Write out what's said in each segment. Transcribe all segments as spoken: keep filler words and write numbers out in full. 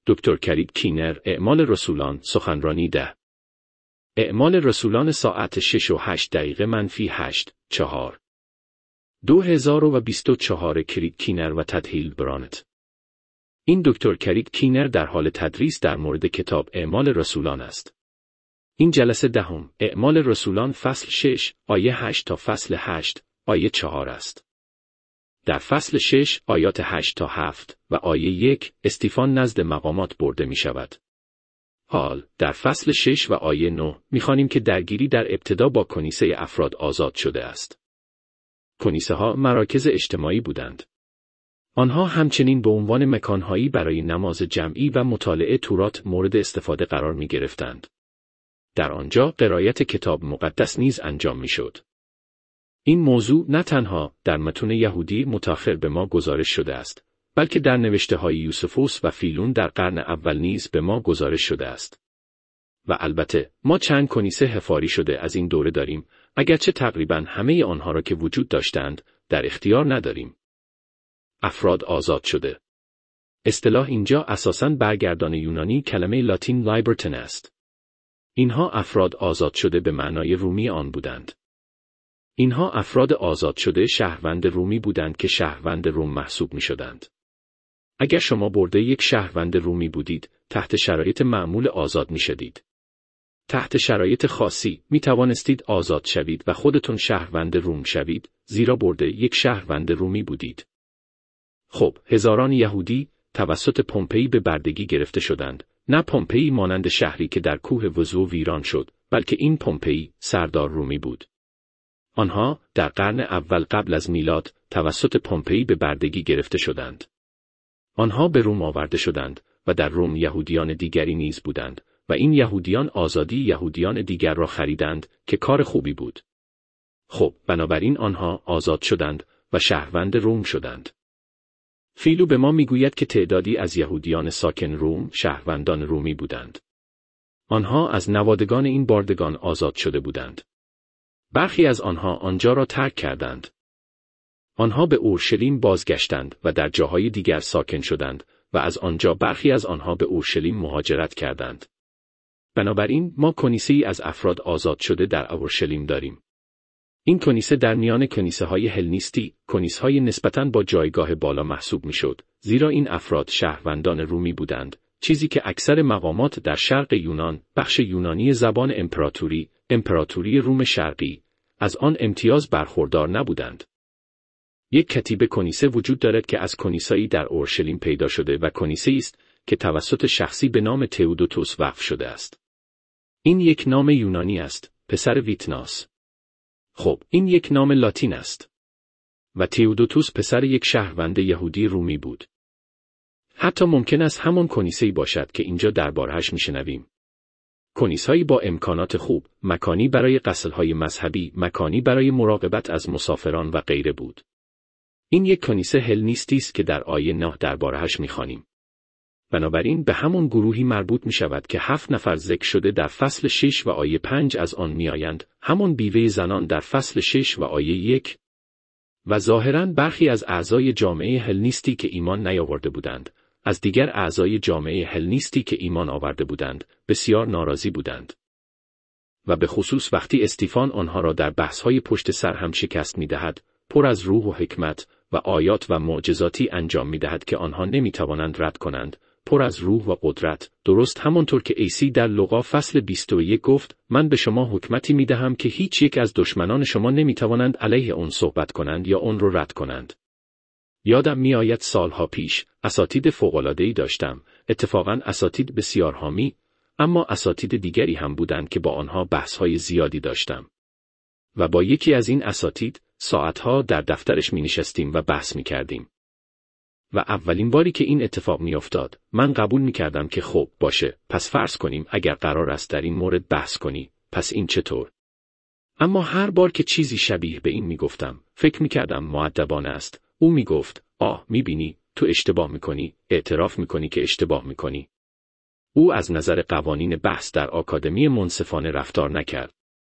دکتر کرید کینر، اعمال رسولان، سخنرانی ده. اعمال رسولان ساعت شش و هشت دقیقه منفی هشت، چهار. دو هزار و بیست و چهار کرید کینر و تد هیلدبرانت. این دکتر کرید کینر در حال تدریس در مورد کتاب اعمال رسولان است. این جلسه دهم، اعمال رسولان فصل شش، آیه هشت تا فصل هشت، آیه چهار است. در فصل شش، آیات هشت تا هفت و آیه یک، استیفان نزد مقامات برده می شود. حال، در فصل شش و آیه نه، می خوانیم که درگیری در ابتدا با کنیسه افراد آزاد شده است. کنیسه ها مراکز اجتماعی بودند. آنها همچنین به عنوان مکانهایی برای نماز جمعی و مطالعه تورات مورد استفاده قرار می گرفتند. در آنجا قرائت کتاب مقدس نیز انجام می شد. این موضوع نه تنها در متون یهودی متأخر به ما گزارش شده است، بلکه در نوشته های یوسفوس و فیلون در قرن اول نیز به ما گزارش شده است. و البته ما چند کنیسه حفاری شده از این دوره داریم، اگرچه تقریباً همه آنها را که وجود داشتند در اختیار نداریم. افراد آزاد شده. اصطلاح اینجا اساساً برگردان یونانی کلمه لاتین لایبرتن است. اینها افراد آزاد شده به معنای رومی آن بودند. اینها افراد آزاد شده شهروند رومی بودند که شهروند روم محسوب می شدند. اگر شما برده یک شهروند رومی بودید، تحت شرایط معمول آزاد می شدید. تحت شرایط خاصی می توانستید آزاد شوید و خودتون شهروند روم شوید، زیرا برده یک شهروند رومی بودید. خب، هزاران یهودی توسط پومپئی به بردگی گرفته شدند، نه پومپئی مانند شهری که در کوه وزو ویران شد، بلکه این پومپئی سردار رومی بود. آنها در قرن اول قبل از میلاد توسط پومپئی به بردگی گرفته شدند. آنها به روم آورده شدند و در روم یهودیان دیگری نیز بودند و این یهودیان آزادی یهودیان دیگر را خریدند که کار خوبی بود. خب، بنابراین آنها آزاد شدند و شهروند روم شدند. فیلو به ما میگوید که تعدادی از یهودیان ساکن روم شهروندان رومی بودند. آنها از نوادگان این باردگان آزاد شده بودند. برخی از آنها آنجا را ترک کردند. آنها به اورشلیم بازگشتند و در جاهای دیگر ساکن شدند و از آنجا برخی از آنها به اورشلیم مهاجرت کردند. بنابراین ما کنیسه‌ای از افراد آزاد شده در اورشلیم داریم. این کنیسه در میان کنیسه‌های هلنیستی، کنیسه‌های نسبتاً با جایگاه بالا محسوب می‌شد، زیرا این افراد شهروندان رومی بودند، چیزی که اکثر مقامات در شرق یونان، بخش یونانی زبان امپراتوری، امپراتوری روم شرقی، از آن امتیاز برخوردار نبودند. یک کتیبه کنیسه وجود دارد که از کنیسه‌ای در اورشلیم پیدا شده و کنیسه‌ای است که توسط شخصی به نام تئودوتوس وقف شده است. این یک نام یونانی است، پسر ویتناس. خب، این یک نام لاتین است. و تئودوتوس پسر یک شهروند یهودی رومی بود. حتی ممکن است همان کنیسه‌ای باشد که اینجا درباره‌اش می‌شنویم. کنیسه‌ای با امکانات خوب، مکانی برای غسل‌های مذهبی، مکانی برای مراقبت از مسافران و غیره بود. این یک کنیسه هلنیستی است که در آیه نه درباره‌اش می‌خوانیم. بنابراین به همون گروهی مربوط می‌شود که هفت نفر ذکر شده در فصل شش و آیه پنج از آن می‌آیند، همون بیوه زنان در فصل شش و آیه یک. و ظاهراً برخی از اعضای جامعه هلنیستی که ایمان نیاورده بودند، از دیگر اعضای جامعه هلنیستی که ایمان آورده بودند، بسیار ناراضی بودند. و به خصوص وقتی استیفان آنها را در بحث‌های پشت سر هم شکست می‌دهد، پر از روح و حکمت و آیات و معجزاتی انجام می‌دهد که آنها نمی‌توانند رد کنند، پر از روح و قدرت، درست همانطور که عیسی در لوقا فصل بیست و یک گفت، من به شما حکمتی می‌دهم که هیچ یک از دشمنان شما نمی‌توانند علیه آن صحبت کنند یا آن را رد کنند. یادم می‌آید سالها پیش اساتید فوق‌العاده‌ای داشتم، اتفاقاً اساتید بسیار حامی، اما اساتید دیگری هم بودند که با آنها بحث‌های زیادی داشتم. و با یکی از این اساتید ساعتها در دفترش می‌نشستیم و بحث می‌کردیم. و اولین باری که این اتفاق می‌افتاد، من قبول می‌کردم که خب باشه، پس فرض کنیم اگر قرار است در این مورد بحث کنی، پس این چطور؟ اما هر بار که چیزی شبیه به این می‌گفتم، فکر می‌کردم مؤدبانه است. او می‌گفت، آه می‌بینی، تو اشتباه می‌کنی، اعتراف می‌کنی که اشتباه می‌کنی. او از نظر قوانین بحث در آکادمی منصفانه رفتار نکرد.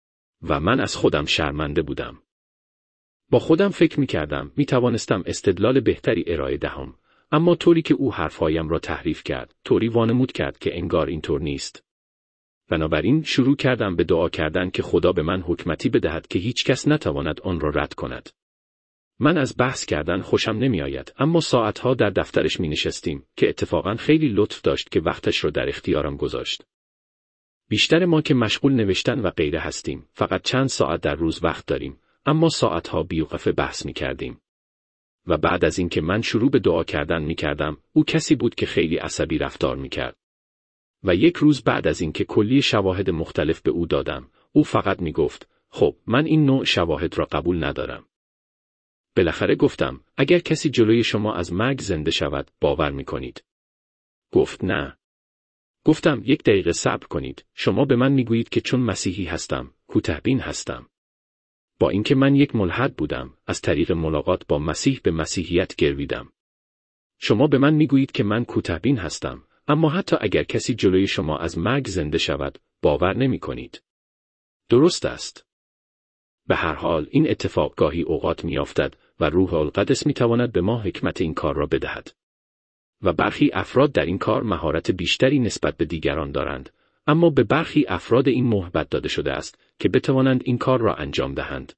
و من از خودم شرمنده بودم. با خودم فکر می‌کردم می‌توانستم استدلال بهتری ارائه دهم، اما طوری که او حرفهایم را تحریف کرد، طوری وانمود کرد که انگار اینطور نیست. بنابراین شروع کردم به دعا کردن که خدا به من حکمتی بدهد که هیچ کس نتواند آن را رد کند. من از بحث کردن خوشم نمی آید، اما ساعتها در دفترش می نشستیم که اتفاقا خیلی لطف داشت که وقتش را در اختیارم گذاشت. بیشتر ما که مشغول نوشتن و غیره هستیم، فقط چند ساعت در روز وقت داریم، اما ساعتها بیوقفه بحث می کردیم. و بعد از اینکه من شروع به دعا کردن می کردم، او کسی بود که خیلی عصبی رفتار می کرد. و یک روز بعد از اینکه کلی شواهد مختلف به او دادم، او فقط می گفت: خب من این نوع شواهد را قبول ندارم. بالاخره گفتم: اگر کسی جلوی شما از مرگ زنده شود، باور می کنید؟ گفت: نه. گفتم: یک دقیقه صبر کنید. شما به من می گویید که چون مسیحی هستم، کوتاه‌بین هستم. با اینکه من یک ملحد بودم، از طریق ملاقات با مسیح به مسیحیت گرویدم. شما به من می گویید که من کوتاه‌بین هستم، اما حتی اگر کسی جلوی شما از مرگ زنده شود، باور نمی کنید. درست است. به هر حال این اتفاق گاهی اوقات می افتد و روح القدس می تواند به ما حکمت این کار را بدهد. و برخی افراد در این کار مهارت بیشتری نسبت به دیگران دارند، اما به برخی افراد این موهبت داده شده است که بتوانند این کار را انجام دهند.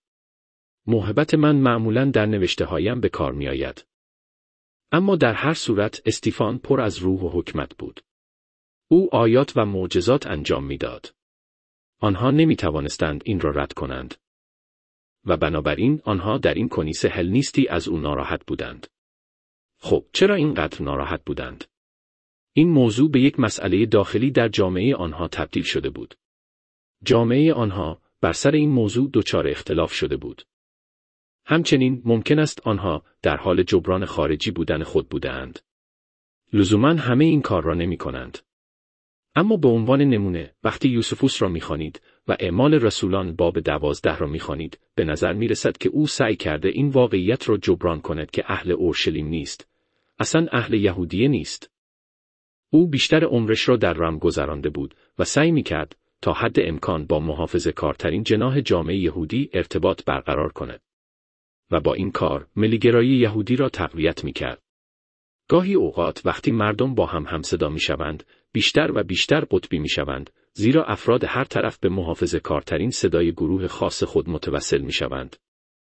موهبت من معمولاً در نوشته هایم به کار می آید. اما در هر صورت استیفان پر از روح و حکمت بود. او آیات و معجزات انجام می داد. آنها نمی توانستند این را رد کنند. و بنابراین آنها در این کنیسه هلنیستی از او ناراحت بودند. خب چرا اینقدر ناراحت بودند؟ این موضوع به یک مسئله داخلی در جامعه آنها تبدیل شده بود. جامعه آنها بر سر این موضوع دچار اختلاف شده بود. همچنین ممکن است آنها در حال جبران خارجی بودن خود بودند. لزوماً همه این کار را نمی کنند. اما به عنوان نمونه، وقتی یوسفوس را می‌خوانید و اعمال رسولان باب دوازده را می‌خوانید، به نظر می‌رسد که او سعی کرده این واقعیت را جبران کند که اهل اورشلیم نیست. اصلاً اهل یهودیه نیست. او بیشتر عمرش را در رم گذرانده بود و سعی می‌کرد تا حد امکان با محافظه‌کارترین جناح جامعه یهودی ارتباط برقرار کند. و با این کار ملیگرایی یهودی را تقویت می‌کرد. گاهی اوقات وقتی مردم با هم همصدا می‌شوند، بیشتر و بیشتر قطبی می‌شوند، زیرا افراد هر طرف به محافظه‌کارترین صدای گروه خاص خود متوسل می‌شوند.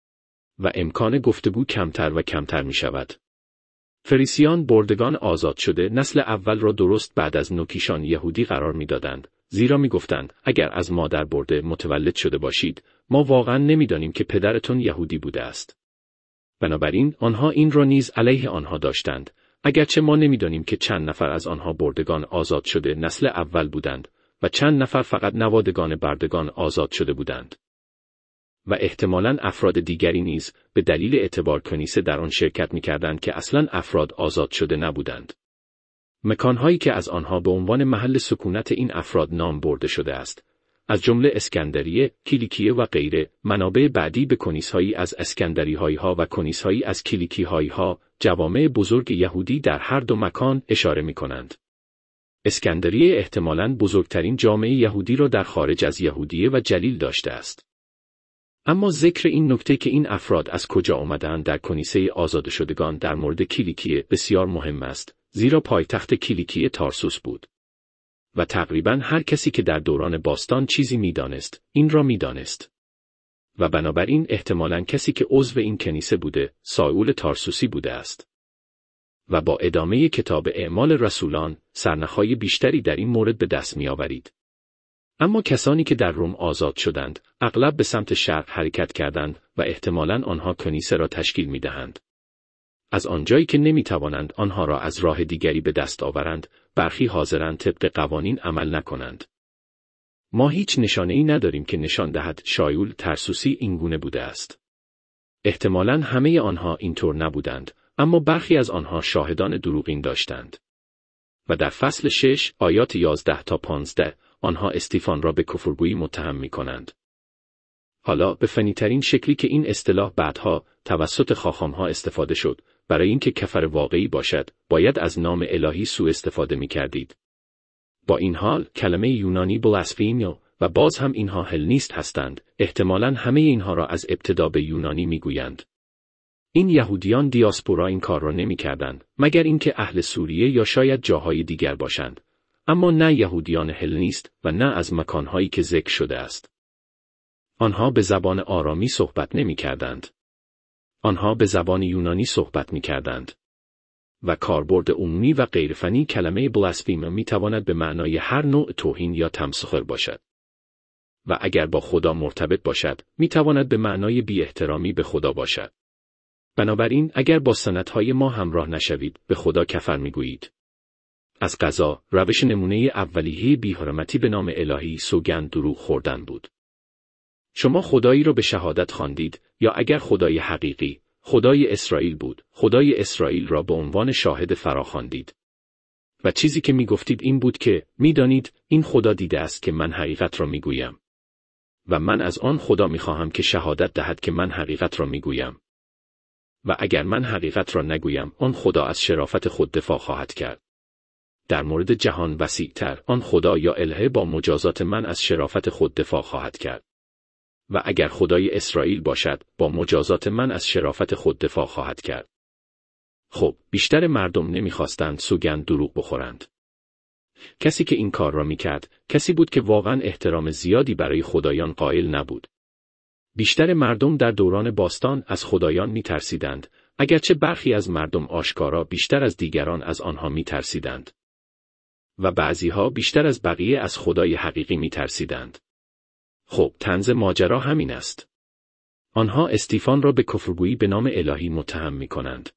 و امکان گفتگو کمتر و کمتر می‌شود. فریسیان بردگان آزاد شده نسل اول را درست بعد از نوکیشان یهودی قرار می‌دادند، زیرا می‌گفتند اگر از مادر برده متولد شده باشید، ما واقعاً نمی‌دانیم که پدرتون یهودی بوده است. بنابراین آنها این را نیز علیه آنها داشتند، اگرچه ما نمی‌دانیم که چند نفر از آنها بردگان آزاد شده نسل اول بودند و چند نفر فقط نوادگان بردگان آزاد شده بودند. و احتمالاً افراد دیگری نیز به دلیل اعتبار کنیسه در آن شرکت می‌کردند که اصلاً افراد آزاد شده نبودند. مکانهایی که از آنها به عنوان محل سکونت این افراد نام برده شده است، از جمله اسکندریه، کیلیکیه و غیره، منابع بعدی به کنیسهایی از اسکندری‌هایها و کنیسهایی از کیلیکی‌هایها، جوامع بزرگ یهودی در هر دو مکان اشاره می‌کنند. اسکندریه احتمالاً بزرگترین جامعه یهودی را در خارج از یهودیه و جلیل داشته است. اما ذکر این نکته که این افراد از کجا آمدند در کنیسه آزاد شدگان در مورد کیلیکیه بسیار مهم است، زیرا پایتخت کیلیکیه تارسوس بود. و تقریباً هر کسی که در دوران باستان چیزی می‌دانست، این را می‌دانست. و بنابراین احتمالاً کسی که عضو این کنیسه بوده، ساول تارسوسی بوده است. و با ادامه کتاب اعمال رسولان، سرنخ‌های بیشتری در این مورد به دست می‌آورید. اما کسانی که در روم آزاد شدند، اغلب به سمت شرق حرکت کردند و احتمالاً آنها کنیسه را تشکیل می‌دهند. از آنجایی که نمی‌توانند آنها را از راه دیگری به دست آورند، برخی حاضرند طبق قوانین عمل نکنند. ما هیچ نشانه‌ای نداریم که نشان دهد شاول ترسوسی اینگونه بوده است. احتمالاً همه آنها اینطور نبودند، اما برخی از آنها شاهدان دروغین داشتند. و در فصل شش آیات یازده تا پانزده آنها استیفان را به کفرگویی متهم می‌کنند. حالا به فنی‌ترین شکلی که این اصطلاح بعدها توسط خاخام‌ها استفاده شد، برای اینکه کفر واقعی باشد، باید از نام الهی سوء استفاده می‌کردید. با این حال کلمه یونانی بلاسفیمیو و باز هم اینها هلنیست هستند، احتمالاً همه اینها را از ابتدا به یونانی می‌گویند. این یهودیان دیاسپورا این کار را نمی کردند، مگر اینکه اهل سوریه یا شاید جاهای دیگر باشند، اما نه یهودیان هلنیست و نه از مکانهایی که ذکر شده است. آنها به زبان آرامی صحبت نمی کردند. آنها به زبان یونانی صحبت می کردند. و کاربرد عمومی و غیرفنی کلمه بلاسفیم می تواند به معنای هر نوع توهین یا تمسخر باشد. و اگر با خدا مرتبط باشد، می تواند به معنای بی احترامی به خدا باشد. بنابراین اگر با سنتهای ما همراه نشوید، به خدا کفر می گویید. از قضا، روش نمونه اولیه بی‌حرمتی به نام الهی سوگند دروغ خوردن بود. شما خدایی را به شهادت خواندید، یا اگر خدای حقیقی، خدای اسرائیل بود، خدای اسرائیل را به عنوان شاهد فرا خواندید. و چیزی که می گفتید این بود که، می دانید، این خدا دیده است که من حقیقت را می گویم. و من از آن خدا می خواهم که شهادت دهد که من حقیقت را می گویم. و اگر من حقیقت را نگویم، آن خدا از شرافت خود دفاع خواهد کرد. در مورد جهان وسیع‌تر، آن خدا یا الهه با مجازات من از شرافت خود دفاع خواهد کرد. و اگر خدای اسرائیل باشد، با مجازات من از شرافت خود دفاع خواهد کرد. خب، بیشتر مردم نمیخواستند سوگند دروغ بخورند. کسی که این کار را میکرد، کسی بود که واقعا احترام زیادی برای خدایان قائل نبود. بیشتر مردم در دوران باستان از خدایان میترسیدند، اگرچه برخی از مردم آشکارا بیشتر از دیگران از آنها میترسیدند. و بعضیها بیشتر از بقیه از خدای حقیقی میترسیدند. خب، طنز ماجرا همین است. آنها استیفان را به کفرگویی به نام الهی متهم میکنند.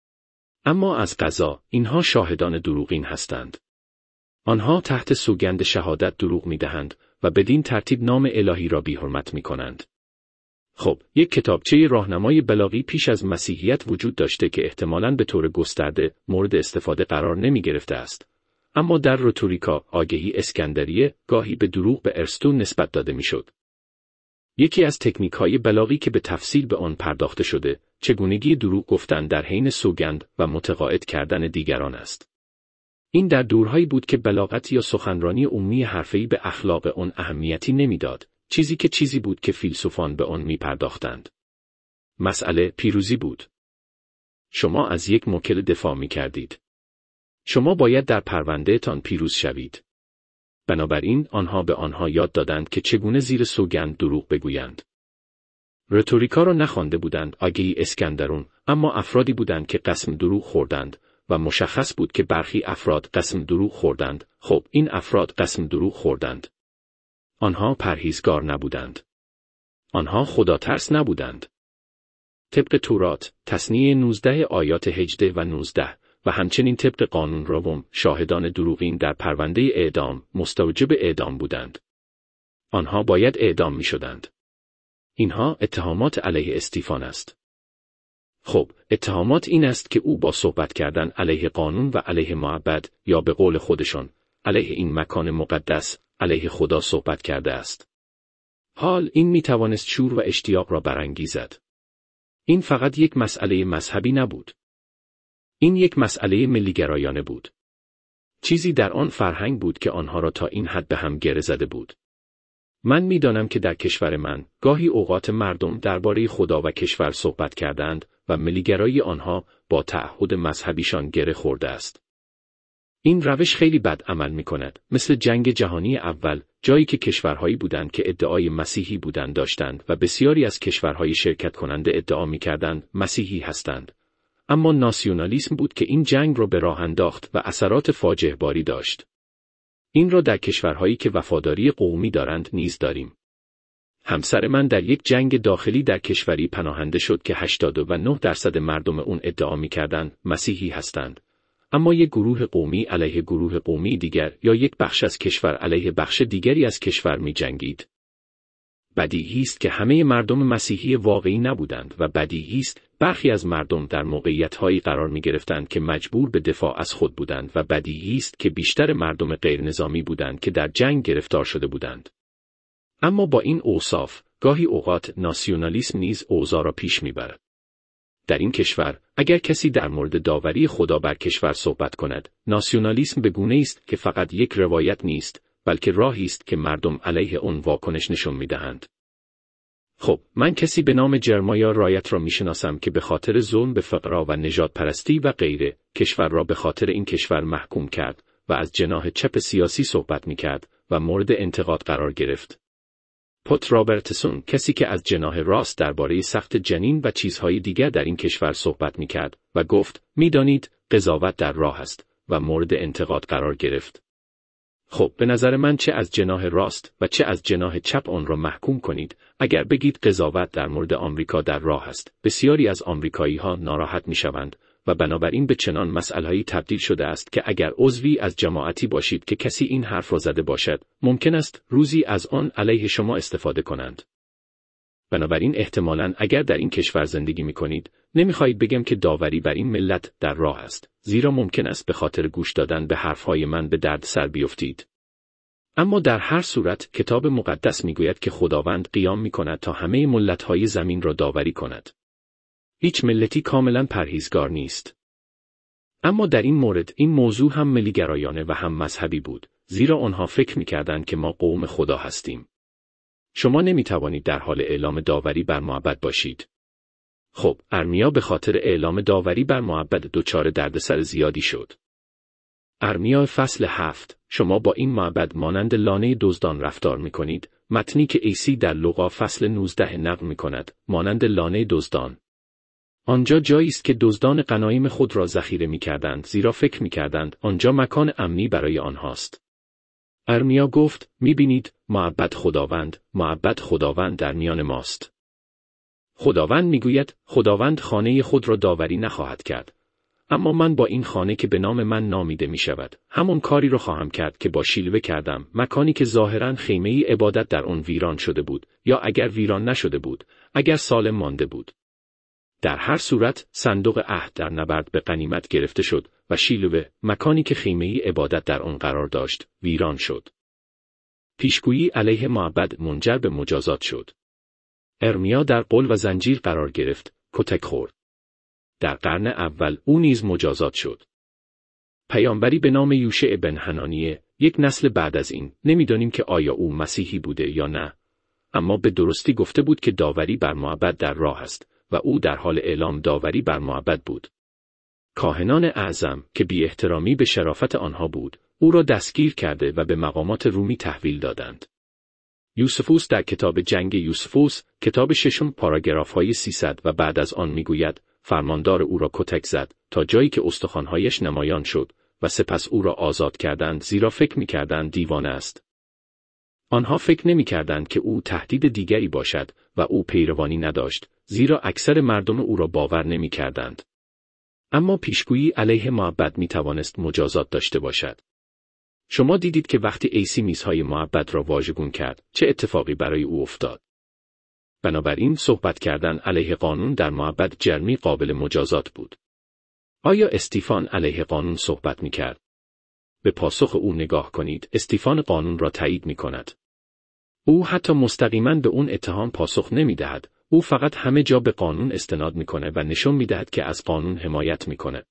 اما از قضا، اینها شاهدان دروغین هستند. آنها تحت سوگند شهادت دروغ میدهند و بدین ترتیب نام الهی را بی‌حرمت میکنند. خب، یک کتابچه راهنمای بلاغی پیش از مسیحیت وجود داشته که احتمالاً به طور گسترده مورد استفاده قرار نمی گرفته است. اما در رتوریکا، آگهی اسکندریه، گاهی به دروغ به ارسطو نسبت داده میشد. یکی از تکنیک‌های بلاغی که به تفصیل به آن پرداخته شده، چگونگی دروغ گفتن در حین سوگند و متقاعد کردن دیگران است. این در دورهایی بود که بلاغت یا سخنرانی عمومی حرفه‌ای به اخلاق آن اهمیتی نمیداد، چیزی که چیزی بود که فیلسوفان به آن میپرداختند. مسئله پیروزی بود. شما از یک موکل دفاع میکردید. شما باید در پروندهتان پیروز شوید. بنابراین آنها به آنها یاد دادند که چگونه زیر سوگند دروغ بگویند. رتوریکا را نخوانده بودند آگهی اسکندرون، اما افرادی بودند که قسم دروغ خوردند و مشخص بود که برخی افراد قسم دروغ خوردند. خب، این افراد قسم دروغ خوردند. آنها پرهیزگار نبودند. آنها خدا ترس نبودند. طبق تورات، تصنیه نوزده آیات هجده و نوزده و همچنین طبق قانون روم، شاهدان دروغین در پرونده اعدام مستوجب اعدام بودند. آنها باید اعدام می شدند. اینها اتهامات علیه استیفان است. خب، اتهامات این است که او با صحبت کردن علیه قانون و علیه معبد، یا به قول خودشان، علیه این مکان مقدس، علیه خدا صحبت کرده است. حال این می توانست شور و اشتیاق را برانگیزد. این فقط یک مسئله مذهبی نبود. این یک مسئله ملیگرایانه بود. چیزی در آن فرهنگ بود که آنها را تا این حد به هم گره زده بود. من می‌دانم که در کشور من، گاهی اوقات مردم درباره خدا و کشور صحبت کردند و ملیگرایی آنها با تعهد مذهبیشان گره خورده است. این روش خیلی بد عمل می‌کند، مثل جنگ جهانی اول، جایی که کشورهایی بودند که ادعای مسیحی بودند داشتند و بسیاری از کشورهای شرکت کننده ادعا می‌کردند مسیحی هستند. اما ناسیونالیسم بود که این جنگ را به راه انداخت و اثرات فاجعه باری داشت. این را در کشورهایی که وفاداری قومی دارند نیز داریم. همسر من در یک جنگ داخلی در کشوری پناهنده شد که هشتاد و نه درصد مردم اون ادعا می‌کردند مسیحی هستند. اما یک گروه قومی علیه گروه قومی دیگر یا یک بخش از کشور علیه بخش دیگری از کشور می‌جنگید. بدیهی است که همه مردم مسیحی واقعی نبودند و بدیهی است برخی از مردم در موقعیت‌هایی قرار می‌گرفتند که مجبور به دفاع از خود بودند و بدیهی است که بیشتر مردم غیر نظامی بودند که در جنگ گرفتار شده بودند. اما با این اوصاف، گاهی اوقات ناسیونالیسم نیز اوضاع را پیش می‌برد. در این کشور، اگر کسی در مورد داوری خدا بر کشور صحبت کند، ناسیونالیسم به گونه‌ای است که فقط یک روایت نیست، بلکه راهی است که مردم علیه آن واکنش نشان می‌دهند. خب، من کسی به نام جرمایا رایت را میشناسم که به خاطر ظلم به فقرا و نژاد پرستی و غیره کشور را به خاطر این کشور محکوم کرد و از جناح چپ سیاسی صحبت میکرد و مورد انتقاد قرار گرفت. پات رابرتسون، کسی که از جناح راست درباره سقط جنین و چیزهای دیگر در این کشور صحبت میکرد و گفت میدانید قضاوت در راه است و مورد انتقاد قرار گرفت. خب، به نظر من چه از جناح راست و چه از جناح چپ آن را محکوم کنید، اگر بگید قضاوت در مورد آمریکا در راه است، بسیاری از آمریکایی‌ها ناراحت میشوند و بنابراین به چنان مسئله‌ای تبدیل شده است که اگر عضوی از جماعتی باشید که کسی این حرف را زده باشد، ممکن است روزی از آن علیه شما استفاده کنند. بنابراین احتمالاً اگر در این کشور زندگی می‌کنید، نمی‌خواهید بگم که داوری بر این ملت در راه است، زیرا ممکن است به خاطر گوش دادن به حرف‌های من به دردسر بیفتید. اما در هر صورت کتاب مقدس می‌گوید که خداوند قیام می‌کند تا همه ملت‌های زمین را داوری کند. هیچ ملتی کاملاً پرهیزگار نیست. اما در این مورد این موضوع هم ملیگرایانه و هم مذهبی بود، زیرا آنها فکر می‌کردند که ما قوم خدا هستیم. شما نمی‌توانید در حال اعلام داوری بر معبد باشید. خب، ارمیا به خاطر اعلام داوری بر معبد دچار دردسر زیادی شد. ارمیا فصل هفت، شما با این معبد مانند لانه دزدان رفتار می‌کنید، متنی که عیسی در لوقا فصل نوزده نقل می‌کند، مانند لانه دزدان. آنجا جایی است که دزدان غنایم خود را ذخیره می‌کردند، زیرا فکر می‌کردند آنجا مکان امنی برای آنهاست. ارمیا گفت، می‌بینید، معبد خداوند، معبد خداوند در میان ماست. خداوند می‌گوید، خداوند خانه خود را داوری نخواهد کرد. اما من با این خانه که به نام من نامیده می شود، همون کاری را خواهم کرد که با شیلوه کردم، مکانی که ظاهراً خیمه‌ای عبادت در آن ویران شده بود، یا اگر ویران نشده بود، اگر سالم مانده بود. در هر صورت، صندوق عهد در نبرد به غنیمت گرفته شد و شیلوه، مکانی که خیمه‌ای عبادت در آن قرار داشت، ویران شد. پیشگویی علیه معبد منجر به مجازات شد. ارمیا در قل و زنجیر قرار گرفت، کتک خورد. در قرن اول او نیز مجازات شد. پیامبری به نام یوشع بن حنانیه، یک نسل بعد از این، نمیدانیم که آیا او مسیحی بوده یا نه، اما به درستی گفته بود که داوری بر معبد در راه است و او در حال اعلام داوری بر معبد بود. کاهنان اعظم که بی احترامی به شرافت آنها بود، او را دستگیر کرده و به مقامات رومی تحویل دادند. یوسفوس در کتاب جنگ یوسفوس، کتاب ششم پاراگراف‌های سیصد و بعد از آن میگوید، فرماندار او را کتک زد تا جایی که استخوان‌هایش نمایان شد و سپس او را آزاد کردند، زیرا فکر می‌کردند دیوانه است. آنها فکر نمی‌کردند که او تهدید دیگری باشد و او پیروانی نداشت، زیرا اکثر مردم او را باور نمی‌کردند. اما پیشگویی علیه معبد می‌توانست مجازات داشته باشد. شما دیدید که وقتی عیسی میزهای معبد را واژگون کرد، چه اتفاقی برای او افتاد. بنابراین صحبت کردن علیه قانون در معبد جرمی قابل مجازات بود. آیا استیفان علیه قانون صحبت می‌کرد؟ به پاسخ او نگاه کنید، استیفان قانون را تایید می‌کند. او حتی مستقیما به اون اتهام پاسخ نمی‌دهد، او فقط همه جا به قانون استناد می‌کنه و نشون می‌دهد که از قانون حمایت می‌کنه.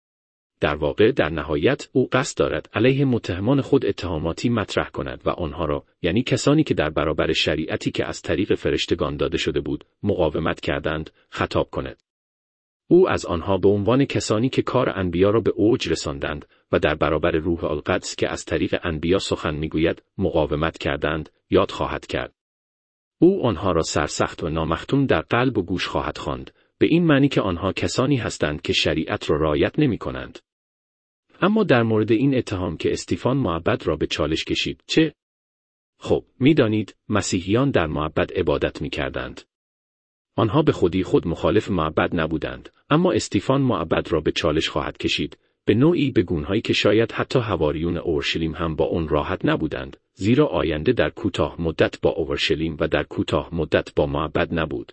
در واقع در نهایت او قصد دارد علیه متهمان خود اتهاماتی مطرح کند و آنها را، یعنی کسانی که در برابر شریعتی که از طریق فرشتگان داده شده بود، مقاومت کردند، خطاب کند. او از آنها به عنوان کسانی که کار انبیا را به اوج رساندند و در برابر روح القدس که از طریق انبیا سخن میگوید، مقاومت کردند، یاد خواهد کرد. او آنها را سرسخت و نامختون در قلب و گوش خواهد خواند، به این معنی که آنها کسانی هستند که شریعت را رعایت نمی‌کنند. اما در مورد این اتهام که استیفان معبد را به چالش کشید، چه؟ خب، می‌دانید، مسیحیان در معبد عبادت می‌کردند. آنها به خودی خود مخالف معبد نبودند، اما استیفان معبد را به چالش خواهد کشید، به نوعی به گونه‌ای که شاید حتی حواریون اورشلیم هم با آن راحت نبودند، زیرا آینده در کوتاه مدت با اورشلیم و در کوتاه مدت با معبد نبود.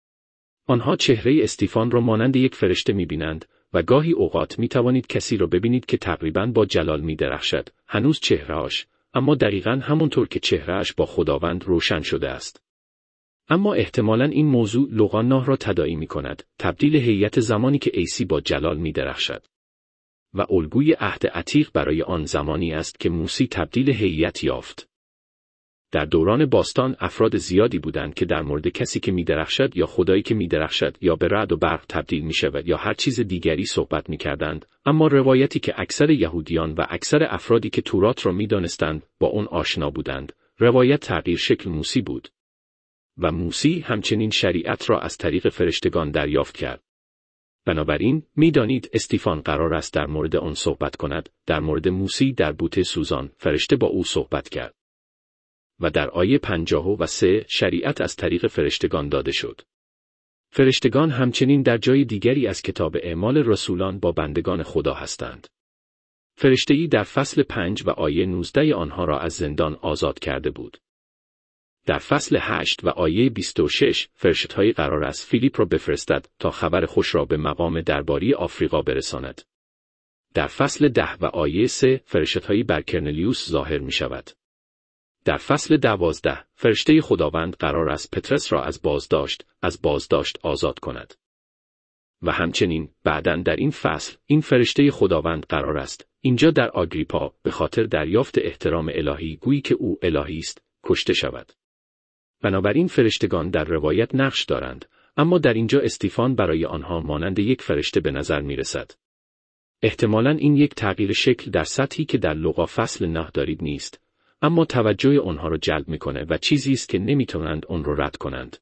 آنها چهره استیفان را مانند یک فرشته می‌بینند و گاهی اوقات می‌توانید کسی را ببینید که تقریباً با جلال می‌درخشد، هنوز چهره‌اش، اما دقیقاً همونطور که چهره‌اش با خداوند روشن شده است. اما احتمالاً این موضوع لوقا نه را تداعی می‌کند، تبدیل هیئت زمانی که عیسی با جلال می‌درخشد. و الگوی عهد عتیق برای آن زمانی است که موسی تبدیل هیئت یافت. در دوران باستان افراد زیادی بودند که در مورد کسی که می‌درخشد یا خدایی که می‌درخشد یا به رعد و برق تبدیل می‌شود یا هر چیز دیگری صحبت می‌کردند، اما روایتی که اکثر یهودیان و اکثر افرادی که تورات را می‌دانستند با آن آشنا بودند، روایت تغییر شکل موسی بود. و موسی همچنین شریعت را از طریق فرشتگان دریافت کرد. بنابراین می‌دانید استیفان قرار است در مورد آن صحبت کند. در مورد موسی در بوته سوزان فرشته با او صحبت کرد. و در آیه پنجاه و سه شریعت از طریق فرشتگان داده شد. فرشتگان همچنین در جای دیگری از کتاب اعمال رسولان با بندگان خدا هستند. فرشته‌ای در فصل پنج و آیه نوزده آنها را از زندان آزاد کرده بود. در فصل هشت و آیه بیست و شش فرشته‌ای قرار است فیلیپ را بفرستد تا خبر خوش را به مقام درباری آفریقا برساند. در فصل ده و آیه سه فرشته‌ای بر کرنلیوس ظاهر می شود. در فصل دوازده فرشته خداوند قرار است پترس را از بازداشت از بازداشت آزاد کند. و همچنین بعداً در این فصل این فرشته خداوند قرار است اینجا در آگریپا به خاطر دریافت احترام الهی گویی که او الهی است کشته شود. بنابراین فرشتگان در روایت نقش دارند، اما در اینجا استیفان برای آنها مانند یک فرشته به نظر می رسد. احتمالاً این یک تغییر شکل در سطحی که در لوقا فصل نه دارید نیست، اما توجه آنها را جلب می‌کنه و چیزی است که نمی‌توانند آن را رد کنند.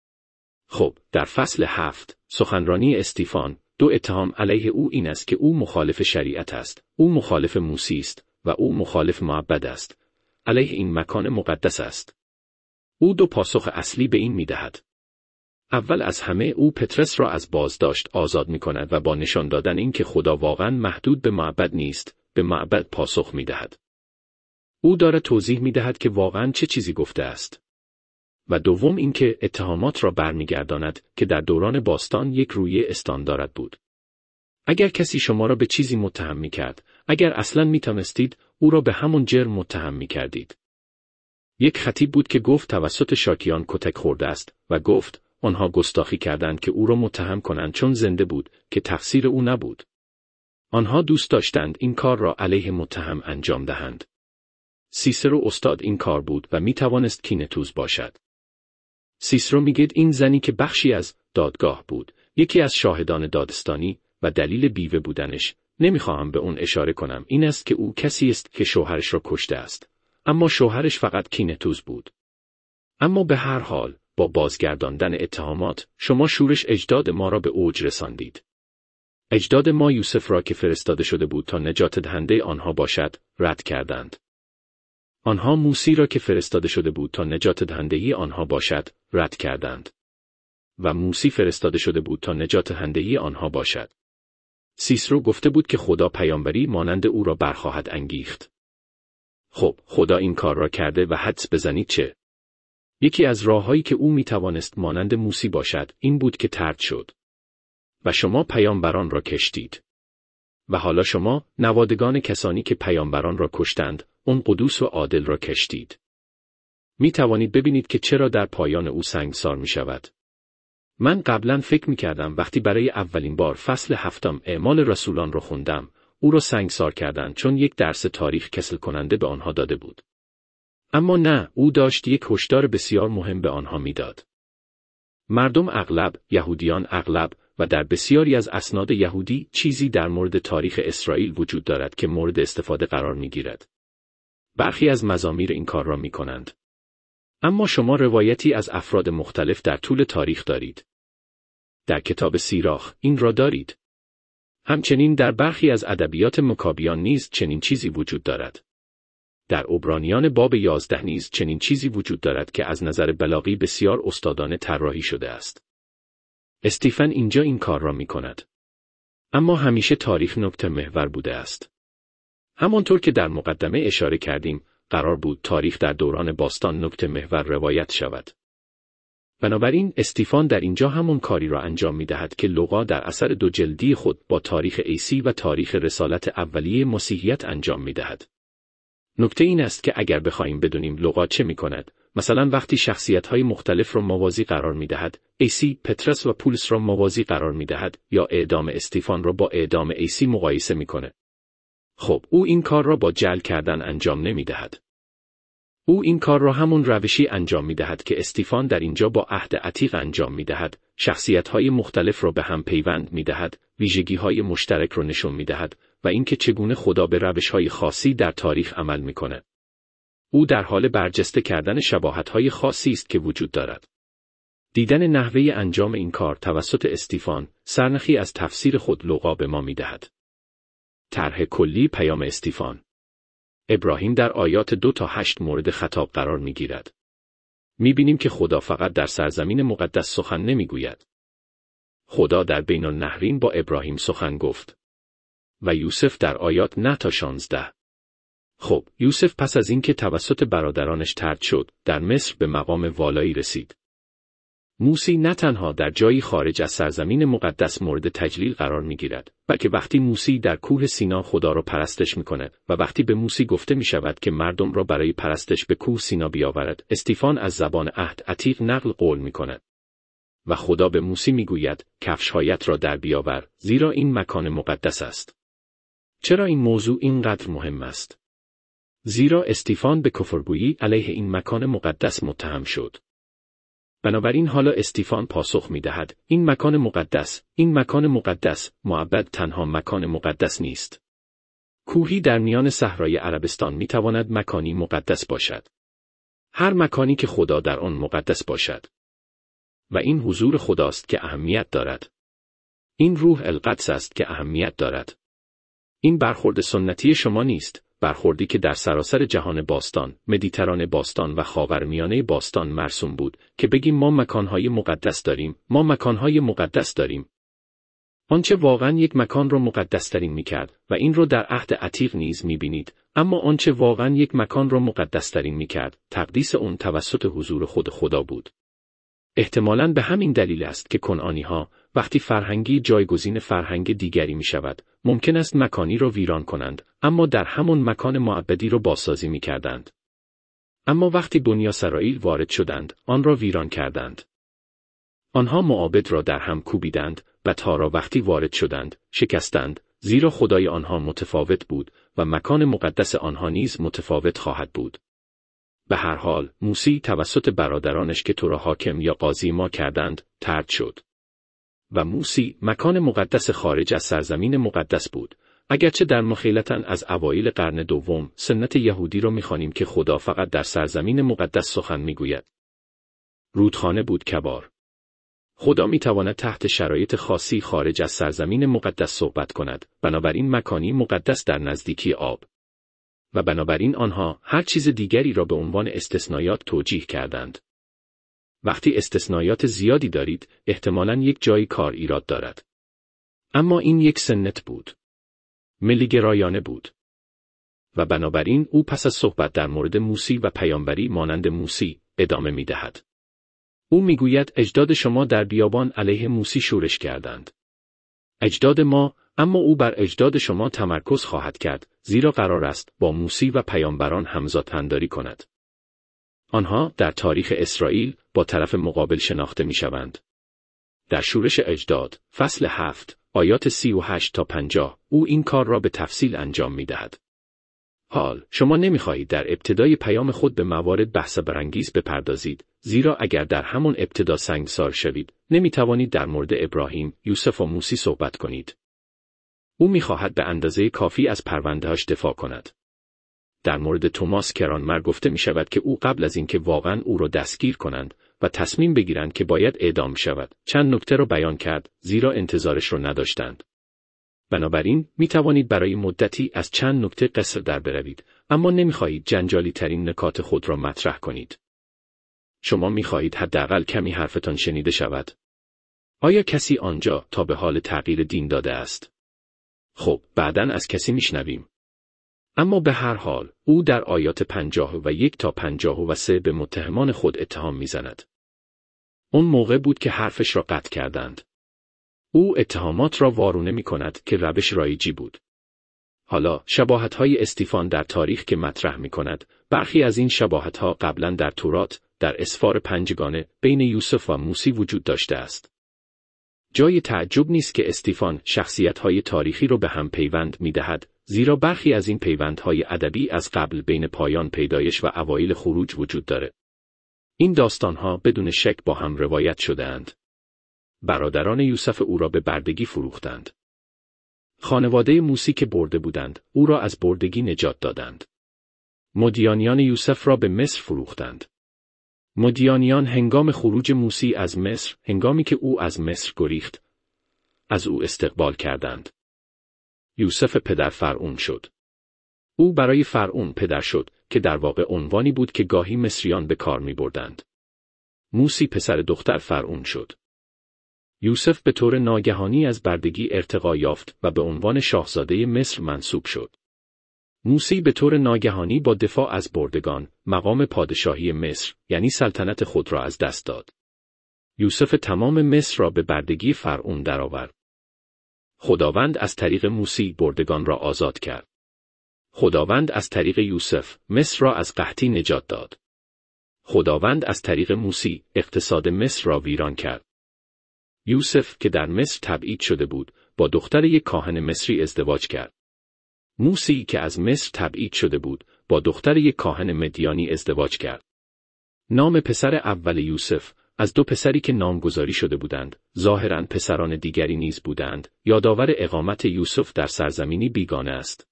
خب، در فصل هفت، سخنرانی استیفان، دو اتهام علیه او این است که او مخالف شریعت است، او مخالف موسی است و او مخالف معبد است. علیه این مکان مقدس است. او دو پاسخ اصلی به این می‌دهد. اول از همه او پترس را از بازداشت آزاد می‌کند و با نشان دادن این که خدا واقعاً محدود به معبد نیست، به معبد پاسخ می‌دهد. او دارد توضیح می‌دهد که واقعاً چه چیزی گفته است. و دوم اینکه اتهامات را برمیگرداند که در دوران باستان یک رویه استاندارد بود. اگر کسی شما را به چیزی متهم می‌کرد، اگر اصلاً می‌توانستید او را به همون جرم متهم می‌کردید. یک خطیب بود که گفت توسط شاکیان کتک خورده است و گفت آنها گستاخی کردند که او را متهم کنند چون زنده بود که تقصیر او نبود. آنها دوست داشتند این کار را علیه متهم انجام دهند. سیسرو استاد این کار بود و می توانست کینه‌توز باشد. سیسرو میگید این زنی که بخشی از دادگاه بود، یکی از شاهدان دادستانی و دلیل بیوه بودنش، نمیخواهم به اون اشاره کنم، این است که او کسی است که شوهرش را کشته است، اما شوهرش فقط کینه‌توز بود. اما به هر حال، با بازگرداندن اتهامات، شما شورش اجداد ما را به اوج رساندید. اجداد ما یوسف را که فرستاده شده بود تا نجات دهنده آنها باشد، رد کردند. آنها موسی را که فرستاده شده بود تا نجات دهندهی آنها باشد، رد کردند. و موسی فرستاده شده بود تا نجات دهندهی آنها باشد. سیسرو گفته بود که خدا پیامبری مانند او را برخواهد انگیخت. خب، خدا این کار را کرده و حدس بزنید چه؟ یکی از راههایی که او می توانست مانند موسی باشد، این بود که طرد شد. و شما پیامبران را کشتید. و حالا شما، نوادگان کسانی که پیامبران را کشتند، اون قدوس و عادل را کشتید. می توانید ببینید که چرا در پایان او سنگسار می شود. من قبلا فکر می کردم وقتی برای اولین بار فصل هفتم اعمال رسولان را خوندم، او را سنگسار کردند چون یک درس تاریخ کسل کننده به آنها داده بود. اما نه، او داشت یک هشدار بسیار مهم به آنها میداد. مردم اغلب، یهودیان اغلب، و در بسیاری از اسناد یهودی چیزی در مورد تاریخ اسرائیل وجود دارد که مورد استفاده قرار میگیرد. برخی از مزامیر این کار را می کنند. اما شما روایتی از افراد مختلف در طول تاریخ دارید. در کتاب سیراخ این را دارید. همچنین در برخی از ادبیات مکابیان نیز چنین چیزی وجود دارد. در عبرانیان باب یازده نیز چنین چیزی وجود دارد که از نظر بلاغی بسیار استادانه طراحی شده است. استیفن اینجا این کار را می کند. اما همیشه تاریخ نقطه محور بوده است. همانطور که در مقدمه اشاره کردیم، قرار بود تاریخ در دوران باستان نقطه محور روایت شود. بنابراین استیفان در اینجا همون کاری را انجام می دهد که لوقا در اثر دو جلدی خود با تاریخ عیسی و تاریخ رسالت اولیه مسیحیت انجام می دهد. نکته این است که اگر بخواهیم بدونیم لوقا چه می کند، مثلا وقتی شخصیت‌های مختلف را موازی قرار می دهد، عیسی، پترس و پولس را موازی قرار می دهد یا اعدام استیفان را با اعدام عیسی مقایسه می کند. خب، او این کار را با جعل کردن انجام نمی دهد. او این کار را همون روشی انجام می دهد که استیفان در اینجا با عهد عتیق انجام می دهد، شخصیت‌های مختلف را به هم پیوند می دهد، ویژگی‌های مشترک را نشون می دهد و اینکه چگونه خدا به روش‌های خاصی در تاریخ عمل می کند. او در حال برجسته کردن شباهت‌های خاصی است که وجود دارد. دیدن نحوه انجام این کار توسط استیفان، سرنخی از تفسیر خود لوقا به ما می دهد. طرح کلی پیام استیفان. ابراهیم در آیات دو تا هشت مورد خطاب قرار می گیرد. می بینیم که خدا فقط در سرزمین مقدس سخن نمی گوید. خدا در بین النهرین با ابراهیم سخن گفت. و یوسف در آیات نه تا شانزده. خب، یوسف پس از اینکه توسط برادرانش طرد شد، در مصر به مقام والایی رسید. موسی نه تنها در جایی خارج از سرزمین مقدس مورد تجلیل قرار می گیرد، بلکه وقتی موسی در کوه سینا خدا را پرستش می کند و وقتی به موسی گفته می شود که مردم را برای پرستش به کوه سینا بیاورد، استیفان از زبان عهد عتیق نقل قول می کند. و خدا به موسی می گوید کفشهایت را در بیاور، زیرا این مکان مقدس است. چرا این موضوع اینقدر مهم است؟ زیرا استیفان به کفرگویی علیه این مکان مقدس متهم شد. بنابراین حالا استیفان پاسخ می دهد، این مکان مقدس، این مکان مقدس، معبد تنها مکان مقدس نیست. کوهی در میان صحرای عربستان می تواند مکانی مقدس باشد. هر مکانی که خدا در آن مقدس باشد. و این حضور خداست که اهمیت دارد. این روح القدس است که اهمیت دارد. این برخورد سنتی شما نیست، برخوردی که در سراسر جهان باستان، مدیترانه باستان و خاورمیانه باستان مرسوم بود که بگیم ما مکانهای مقدس داریم، ما مکانهای مقدس داریم. آنچه واقعا یک مکان را مقدسترین می‌کرد و این رو در عهد عتیق نیز می‌بینید، اما آنچه واقعا یک مکان را مقدسترین می‌کرد، تقدیس اون توسط حضور خود خدا بود. احتمالاً به همین دلیل است که کنعانی‌ها وقتی فرهنگی جایگزین فرهنگ دیگری می شود، ممکن است مکانی را ویران کنند، اما در همون مکان معبدی را بازسازی می کردند. اما وقتی بنی اسرائیل وارد شدند، آن را ویران کردند. آنها معابد را در هم کوبیدند و تا را وقتی وارد شدند، شکستند، زیرا خدای آنها متفاوت بود و مکان مقدس آنها نیز متفاوت خواهد بود. به هر حال، موسی توسط برادرانش که تو را حاکم یا قاضی ما کردند، طرد شد. و موسی مکان مقدس خارج از سرزمین مقدس بود، اگرچه در مخیلتاً از اوایل قرن دوم سنت یهودی را می‌خوانیم که خدا فقط در سرزمین مقدس سخن می‌گوید. رودخانه بود کبار. خدا می‌تواند تحت شرایط خاصی خارج از سرزمین مقدس صحبت کند، بنابراین مکانی مقدس در نزدیکی آب. و بنابراین آنها هر چیز دیگری را به عنوان استثنایات توجیه کردند. وقتی استثنایات زیادی دارید، احتمالاً یک جایی کار ایراد دارد. اما این یک سنت بود. ملیگرایانه بود. و بنابراین او پس از صحبت در مورد موسی و پیامبری مانند موسی ادامه می دهد. او می گوید اجداد شما در بیابان علیه موسی شورش کردند. اجداد ما، اما او بر اجداد شما تمرکز خواهد کرد، زیرا قرار است با موسی و پیامبران همزاد پنداری کند. آنها در تاریخ اسرائیل با طرف مقابل شناخته می شوند. در شورش اجداد، فصل هفت، آیات سی و هشت تا پنجاه، او این کار را به تفصیل انجام می دهد. حال، شما نمی خواهید در ابتدای پیام خود به موارد بحث برانگیز بپردازید، زیرا اگر در همون ابتدا سنگسار شوید، نمی توانید در مورد ابراهیم، یوسف و موسی صحبت کنید. او می خواهد به اندازه کافی از پرونده‌اش دفاع کند. در مورد توماس کرانمر گفته می شود که او قبل از اینکه واقعاً او را دستگیر کنند و تصمیم بگیرند که باید اعدام شود، چند نکته را بیان کرد، زیرا انتظارش را نداشتند. بنابراین می توانید برای مدتی از چند نکته قصر در بروید، اما نمی خواهید جنجالی ترین نکات خود را مطرح کنید. شما می خواهید حداقل کمی حرفتان شنیده شود. آیا کسی آنجا تا به حال تغییر دین داده است؟ خب، بعداً از کسی میشنویم. اما به هر حال، او در آیات پنجاه و یک تا پنجاه و سه به متهمان خود اتهام میزند. اون موقع بود که حرفش را قطع کردند. او اتهامات را وارونه می کند که روش رایجی بود. حالا شباهت‌های استیفان در تاریخ که مطرح می کند، برخی از این شباهت‌ها قبلاً در تورات، در اسفار پنجگانه، بین یوسف و موسی وجود داشته است. جای تعجب نیست که استیفان شخصیت‌های تاریخی را به هم پیوند می‌دهد، زیرا برخی از این پیوندهای ادبی از قبل بین پایان پیدایش و اوایل خروج وجود داره. این داستانها بدون شک با هم روایت شده‌اند. برادران یوسف او را به بردگی فروختند. خانواده موسی که برده بودند، او را از بردگی نجات دادند. مدیانیان یوسف را به مصر فروختند. مدیانیان هنگام خروج موسی از مصر، هنگامی که او از مصر گریخت، از او استقبال کردند. یوسف پدر فرعون شد. او برای فرعون پدر شد که در واقع عنوانی بود که گاهی مصریان به کار می بردند. موسی پسر دختر فرعون شد. یوسف به طور ناگهانی از بردگی ارتقا یافت و به عنوان شاهزاده مصر منصوب شد. موسی به طور ناگهانی با دفاع از بردگان، مقام پادشاهی مصر، یعنی سلطنت خود را از دست داد. یوسف تمام مصر را به بردگی فرعون درآورد. خداوند از طریق موسی بردگان را آزاد کرد. خداوند از طریق یوسف مصر را از قحطی نجات داد. خداوند از طریق موسی اقتصاد مصر را ویران کرد. یوسف که در مصر تبعید شده بود، با دختر یک کاهن مصری ازدواج کرد. موسی که از مصر تبعید شده بود، با دختر یک کاهن مدیانی ازدواج کرد. نام پسر اول یوسف، از دو پسری که نامگذاری شده بودند، ظاهراً پسران دیگری نیز بودند، یادآور اقامت یوسف در سرزمینی بیگانه است.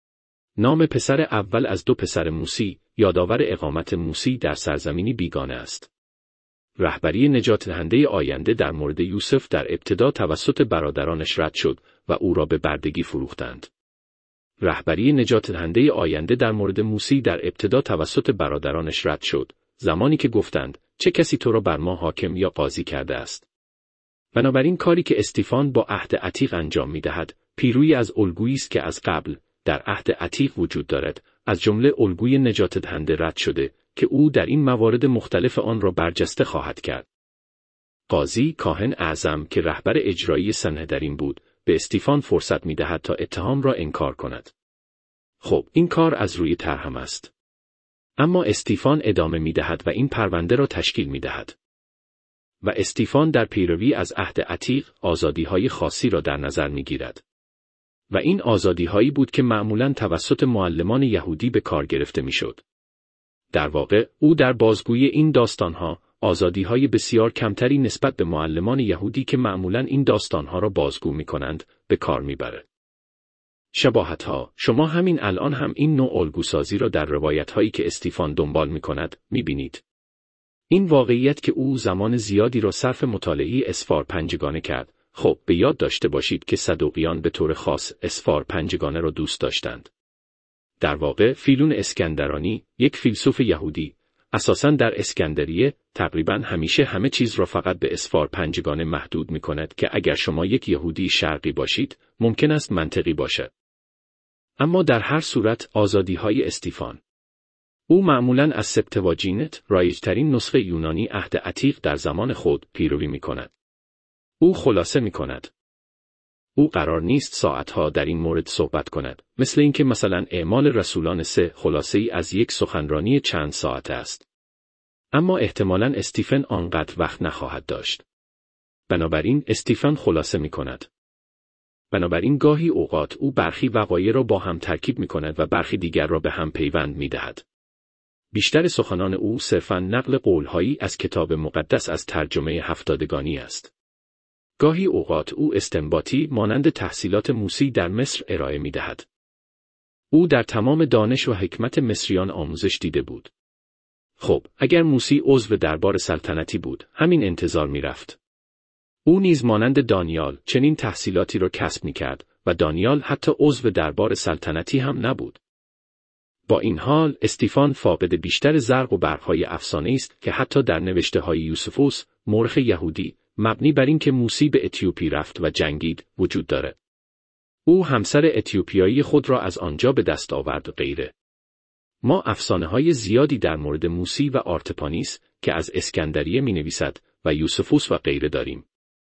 نام پسر اول از دو پسر موسی، یادآور اقامت موسی در سرزمینی بیگانه است. رهبری نجات دهنده آینده در مورد یوسف در ابتدا توسط برادرانش رد شد و او را به بردگی فروختند. رهبری نجات دهنده آینده در مورد موسی در ابتدا توسط برادرانش رد شد، زمانی که گفتند چه کسی تو را بر ما حاکم یا قاضی کرده است. بنابراین کاری که استیفان با عهد عتیق انجام می‌دهد، پیروی از الگویی است که از قبل در عهد عتیق وجود دارد، از جمله الگوی نجات دهنده رد شده که او در این موارد مختلف آن را برجسته خواهد کرد. قاضی کاهن اعظم که رهبر اجرایی سنهدرین بود، به استیفان فرصت می‌دهد تا اتهام را انکار کند. خب این کار از روی ترحم است. اما استیفان ادامه می‌دهد و این پرونده را تشکیل می‌دهد. و استیفان در پیروی از عهد عتیق آزادی‌های خاصی را در نظر می‌گیرد. و این آزادی‌هایی بود که معمولاً توسط معلمان یهودی به کار گرفته می‌شد. در واقع او در بازگویی این داستان‌ها آزادی‌های بسیار کمتری نسبت به معلمان یهودی که معمولاً این داستان‌ها را بازگو می‌کنند به کار می‌برد. شباهت‌ها، شما همین الان هم این نوع الگوسازی را در روایت‌هایی که استیفان دنبال می‌کند می‌بینید. این واقعیت که او زمان زیادی را صرف مطالعه اسفار پنجگانه کرد، خب به یاد داشته باشید که صدوقیان به طور خاص اسفار پنجگانه را دوست داشتند. در واقع فیلون اسکندرانی، یک فیلسوف یهودی، اساساً در اسکندریه تقریباً همیشه همه چیز را فقط به اسفار پنجگانه محدود می‌کند که اگر شما یک یهودی شرقی باشید، ممکن است منطقی باشد. اما در هر صورت آزادی‌های استیفان. او معمولاً از سبتواجینت، رایج‌ترین نسخه یونانی عهد عتیق در زمان خود، پیروی می‌کند. او خلاصه می‌کند. او قرار نیست ساعتها در این مورد صحبت کند، مثل اینکه مثلا اعمال رسولان سه خلاصه‌ای از یک سخنرانی چند ساعته است. اما احتمالاً استیفن آنقدر وقت نخواهد داشت. بنابراین استیفن خلاصه می‌کند. بنابراین گاهی اوقات او برخی وقایع را با هم ترکیب می‌کند و برخی دیگر را به هم پیوند می‌دهد. بیشتر سخنان او صرفاً نقل قول‌هایی از کتاب مقدس از ترجمه هفتادگانی است. گاهی اوقات او استنباطی مانند تحصیلات موسی در مصر ارائه می‌دهد. او در تمام دانش و حکمت مصریان آموزش دیده بود. خب، اگر موسی عضو دربار سلطنتی بود، همین انتظار می‌رفت. او نیز مانند دانیال چنین تحصیلاتی را کسب می‌کرد و دانیال حتی عضو دربار سلطنتی هم نبود. با این حال استیفان فاقد بیشتر زرق و برق‌های افسانه‌ای است که حتی در نوشته‌های یوسفوس، مورخ یهودی، مبنی بر این که موسی به اتیوپی رفت و جنگید، وجود دارد. او همسر اتیوپیایی خود را از آنجا به دست آورد و غیره. ما افسانه‌های زیادی در مورد موسی و آرتپانیس که از اسکندریه می‌نویسد و یوسفوس و غیره داریم.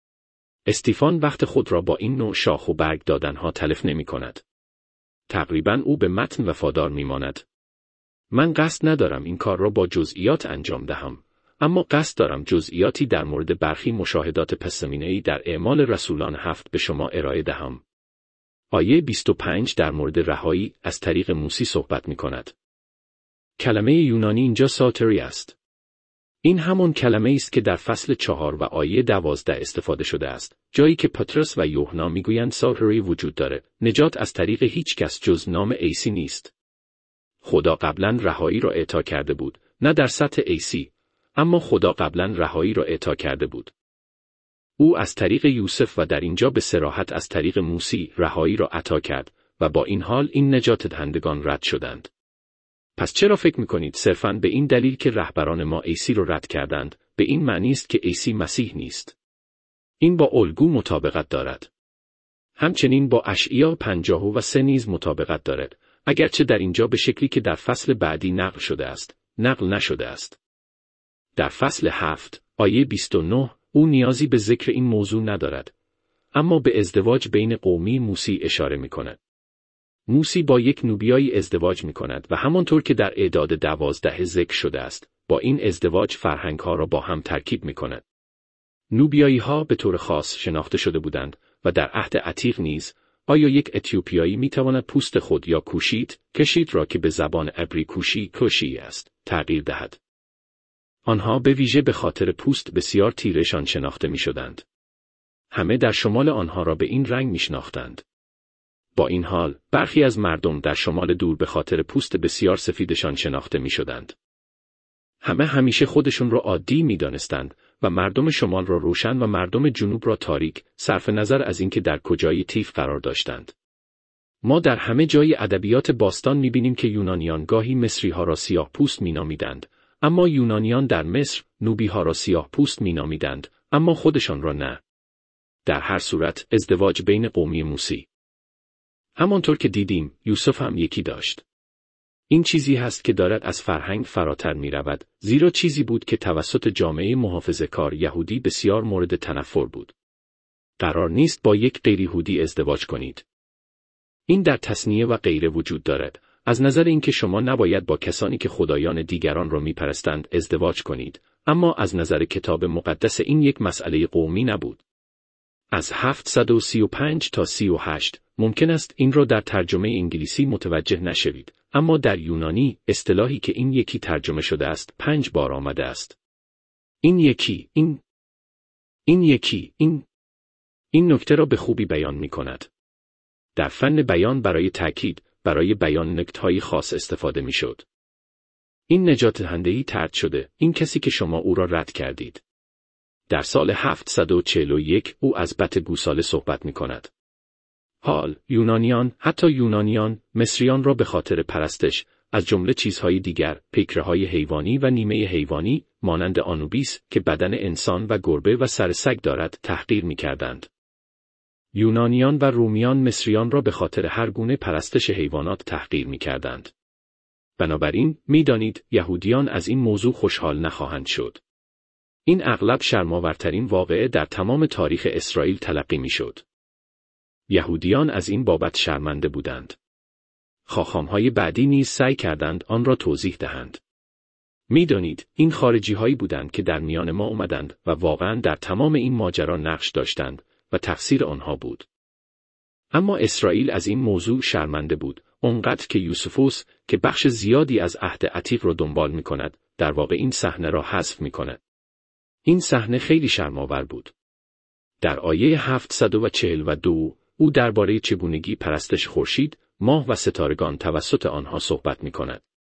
استیفان وقت خود را با این نوع شاخ و برگ دادنها تلف نمی‌کند. تقریباً او به متن وفادار می‌ماند. من قصد ندارم این کار را با جزئیات انجام دهم، اما قصد دارم جزئیاتی در مورد برخی مشاهدات پس‌زمینه‌ای در اعمال رسولان هفت به شما ارائه دهم. آیه بیست و پنج در مورد رهایی از طریق موسی صحبت می کند. کلمه یونانی اینجا ساتری است. این همون کلمه است که در فصل چهار و آیه دوازده استفاده شده است، جایی که پترس و یوحنا میگویند ساتری وجود داره. نجات از طریق هیچ کس جز نام عیسی نیست. خدا قبلا رهایی را اعطا کرده بود، نه در سطح عیسی، اما خدا قبلا رهایی را اعطا کرده بود. او از طریق یوسف و در اینجا به صراحت از طریق موسی رهایی را عطا کرد و با این حال این نجات دهندگان رد شدند. پس چرا فکر می‌کنید صرفاً به این دلیل که رهبران ما عیسی را رد کردند، به این معنی است که عیسی مسیح نیست؟ این با الگو مطابقت دارد. همچنین با اشعیا پنجاه و سه نیز مطابقت دارد، اگرچه در اینجا به شکلی که در فصل بعدی نقل شده است، نقل نشده است. در فصل هفت، آیه بیست و نه، او نیازی به ذکر این موضوع ندارد، اما به ازدواج بین قومی موسی اشاره می‌کند. موسی با یک نوبیایی ازدواج می‌کند و همانطور که در اعداد دوازده ذکر شده است، با این ازدواج فرهنگ‌ها را با هم ترکیب می‌کند. نوبیایی‌ها به طور خاص شناخته شده بودند و در عهد عتیق نیز، آیا یک اتیوپیایی می‌تواند پوست خود یا کوشیت، کشید را که به زبان عبری کوشی کوشی است، تغییر دهد؟ آنها به ویژه به خاطر پوست بسیار تیره‌شان شناخته می‌شدند. همه در شمال آنها را به این رنگ می‌شناختند. با این حال، برخی از مردم در شمال دور به خاطر پوست بسیار سفیدشان شناخته می‌شدند. همه همیشه خودشون را عادی می‌دانستند و مردم شمال را روشن و مردم جنوب را تاریک، صرف نظر از اینکه در کجای طیف قرار داشتند. ما در همه جای ادبیات باستان می‌بینیم که یونانیان گاهی مصری‌ها را سیاه پوست می‌نامیدند، اما یونانیان در مصر نوبی‌ها را سیاه پوست می‌نامیدند، اما خودشان را نه. در هر صورت ازدواج بین قومی موسی. همانطور که دیدیم، یوسف هم یکی داشت. این چیزی هست که دارد از فرهنگ فراتر می رود، زیرا چیزی بود که توسط جامعه محافظه‌کار یهودی بسیار مورد تنفر بود. قرار نیست با یک غیر یهودی ازدواج کنید. این در تثنیه و غیره وجود دارد، از نظر اینکه شما نباید با کسانی که خدایان دیگران را می پرستند ازدواج کنید، اما از نظر کتاب مقدس این یک مسئله قومی نبود. از هفتصد و سی و پنج تا سی و هشت ممکن است این را در ترجمه انگلیسی متوجه نشوید، اما در یونانی اصطلاحی که این یکی ترجمه شده است پنج بار آمده است. این یکی، این، این یکی، این، این نکته را به خوبی بیان می کند. در فن بیان برای تأکید، برای بیان نکته‌های خاص استفاده می شد. این نجات دهنده‌ای طرد شده، این کسی که شما او را رد کردید. در سال هفتصد و چهل و یک او از بت گوساله صحبت می کند. حال، یونانیان، حتی یونانیان، مصریان را به خاطر پرستش، از جمله چیزهای دیگر، پیکره‌های حیوانی و نیمه حیوانی، مانند آنوبیس، که بدن انسان و گربه و سر سگ دارد، تحقیر می کردند. یونانیان و رومیان مصریان را به خاطر هر گونه پرستش حیوانات تحقیر می کردند. بنابراین، می دانید، یهودیان از این موضوع خوشحال نخواهند شد. این اغلب شرم‌آورترین واقعه در تمام تاریخ اسرائیل تلقی می شد. یهودیان از این بابت شرمنده بودند. خاخام‌های بعدی نیز سعی کردند آن را توضیح دهند. می دانید، این خارجی هایی بودند که در میان ما اومدند و واقعاً در تمام این ماجرا نقش داشتند و تقصیر آنها بود. اما اسرائیل از این موضوع شرمنده بود، اونقدر که یوسفوس که بخش زیادی از عهد عتیق را دنبال می کند، در واقع این صحنه را حذف می کند. این صحنه خیلی شرم‌آور بود. در آیه هفتصد و چهل و دو او درباره چگونگی پرستش خورشید، ماه و ستارگان توسط آنها صحبت می کند.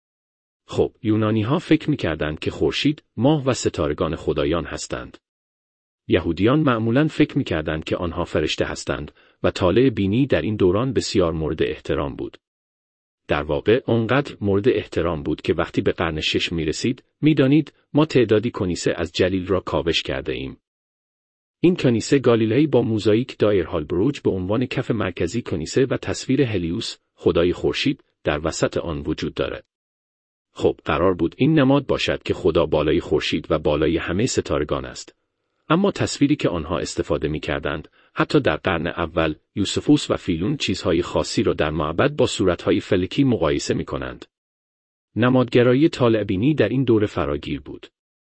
خب، یونانی ها فکر می کردند که خورشید، ماه و ستارگان خدایان هستند. یهودیان معمولاً فکر می کردند که آنها فرشته هستند و طالع بینی در این دوران بسیار مورد احترام بود. در واقع آنقدر مورد احترام بود که وقتی به قرن شش می رسید، می دانید ما تعدادی کنیسه از جلیل را کاوش کرده ایم. این کنیسه گالیلئی با موزاییک دایرهالبروج به عنوان کف مرکزی کنیسه و تصویر هلیوس، خدای خورشید، در وسط آن وجود دارد. خب قرار بود این نماد باشد که خدا بالای خورشید و بالای همه ستارگان است. اما تصویری که آنها استفاده می کردند، حتی در قرن اول، یوسفوس و فیلون چیزهای خاصی را در معبد با صورتهای فلکی مقایسه می کنند. نمادگرایی طالع‌بینی در این دوره فراگیر بود.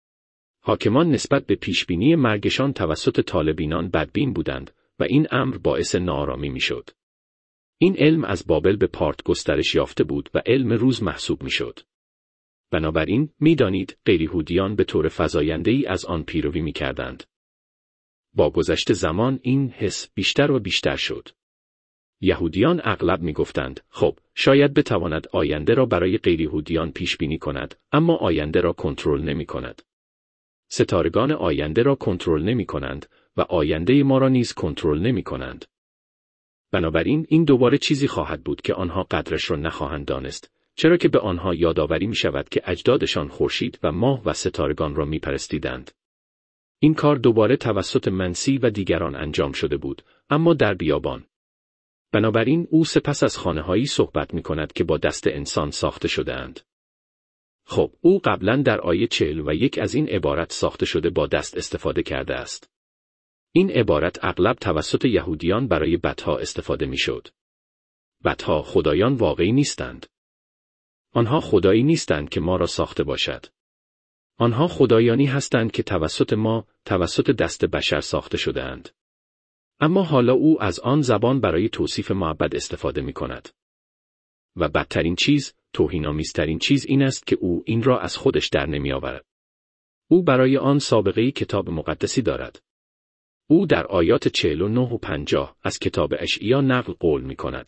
حاکمان نسبت به پیشبینی مرگشان توسط طالع‌بینان بدبین بودند و این امر باعث ناآرامی می شد. این علم از بابل به پارت گسترش یافته بود و علم روز محسوب میشد. بنابراین می‌دانید غیریهودیان به طور فزاینده‌ای از آن پیروی می‌کردند. با گذشت زمان این حس بیشتر و بیشتر شد. یهودیان اغلب می‌گفتند خب شاید بتواند آینده را برای غیریهودیان پیش بینی کند، اما آینده را کنترل نمی‌کند. ستارگان آینده را کنترل نمی‌کنند و آینده ما را نیز کنترل نمی‌کنند. بنابراین این دوباره چیزی خواهد بود که آنها قدرش را نخواهند دانست، چرا که به آنها یادآوری می‌شود که اجدادشان خورشید و ماه و ستارگان را می‌پرستیدند. این کار دوباره توسط منسی و دیگران انجام شده بود، اما در بیابان. بنابراین او سپس از خانه‌هایی صحبت می‌کند که با دست انسان ساخته شده‌اند. خب، او قبلا در آیه چهل و یک از این عبارت ساخته شده با دست استفاده کرده است. این عبارت اغلب توسط یهودیان برای بت‌ها استفاده می‌شد. بت‌ها خدایان واقعی نیستند. آنها خدایی نیستند که ما را ساخته باشد. آنها خدایانی هستند که توسط ما، توسط دست بشر ساخته شده‌اند. اما حالا او از آن زبان برای توصیف معبد استفاده می‌کند. و بدترین چیز، توهین‌آمیزترین چیز این است که او این را از خودش در نمی‌آورد. او برای آن سابقه‌ای کتاب مقدسی دارد. او در آیات چهل و نه و پنجاه از کتاب اشعیا نقل قول می‌کند.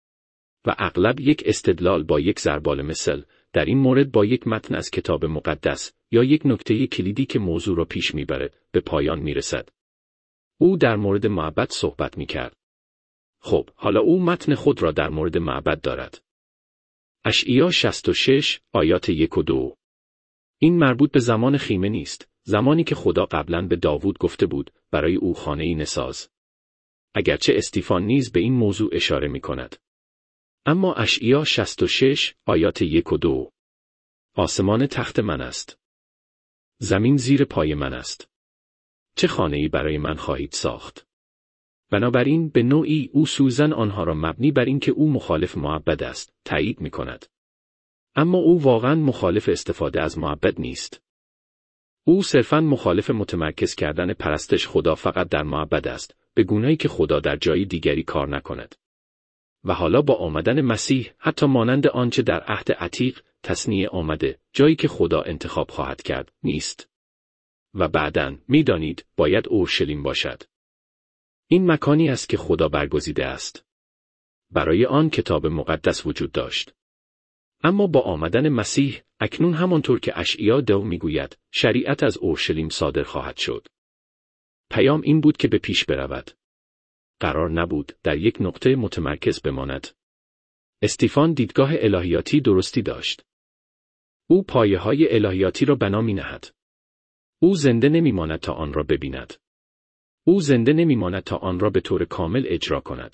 و اغلب یک استدلال با یک ضربال مثل، در این مورد با یک متن از کتاب مقدس یا یک نکته کلیدی که موضوع را پیش میبرد به پایان میرسد. او در مورد معبد صحبت میکرد. خب، حالا او متن خود را در مورد معبد دارد. اشعیا شصت و شش آیات یک و دو. این مربوط به زمان خیمه نیست، زمانی که خدا قبلا به داوود گفته بود برای او خانه‌ای نساز. اگرچه استیفان نیز به این موضوع اشاره میکند. اما اشعیا شصت و شش آیات یک و دو. آسمان تخت من است. زمین زیر پای من است. چه خانه‌ای برای من خواهید ساخت؟ بنابراین به نوعی او سوزن آنها را مبنی بر اینکه او مخالف معبد است، تایید می کند. اما او واقعا مخالف استفاده از معبد نیست. او صرفاً مخالف متمرکز کردن پرستش خدا فقط در معبد است، به گونه‌ای که خدا در جای دیگری کار نکند. و حالا با آمدن مسیح، حتی مانند آنچه در عهد عتیق تصنیع آمده، جایی که خدا انتخاب خواهد کرد، نیست. و بعداً، می‌دانید، باید اورشلیم باشد. این مکانی است که خدا برگزیده است. برای آن کتاب مقدس وجود داشت. اما با آمدن مسیح، اکنون همانطور که اشعیا دو میگوید، شریعت از اورشلیم صادر خواهد شد. پیام این بود که به پیش برود. قرار نبود در یک نقطه متمرکز بماند. استیفان دیدگاه الهیاتی درستی داشت. او پایه‌های الهیاتی را بنا می‌نهد. او زنده نمی‌ماند تا آن را ببیند. او زنده نمی‌ماند تا آن را به طور کامل اجرا کند.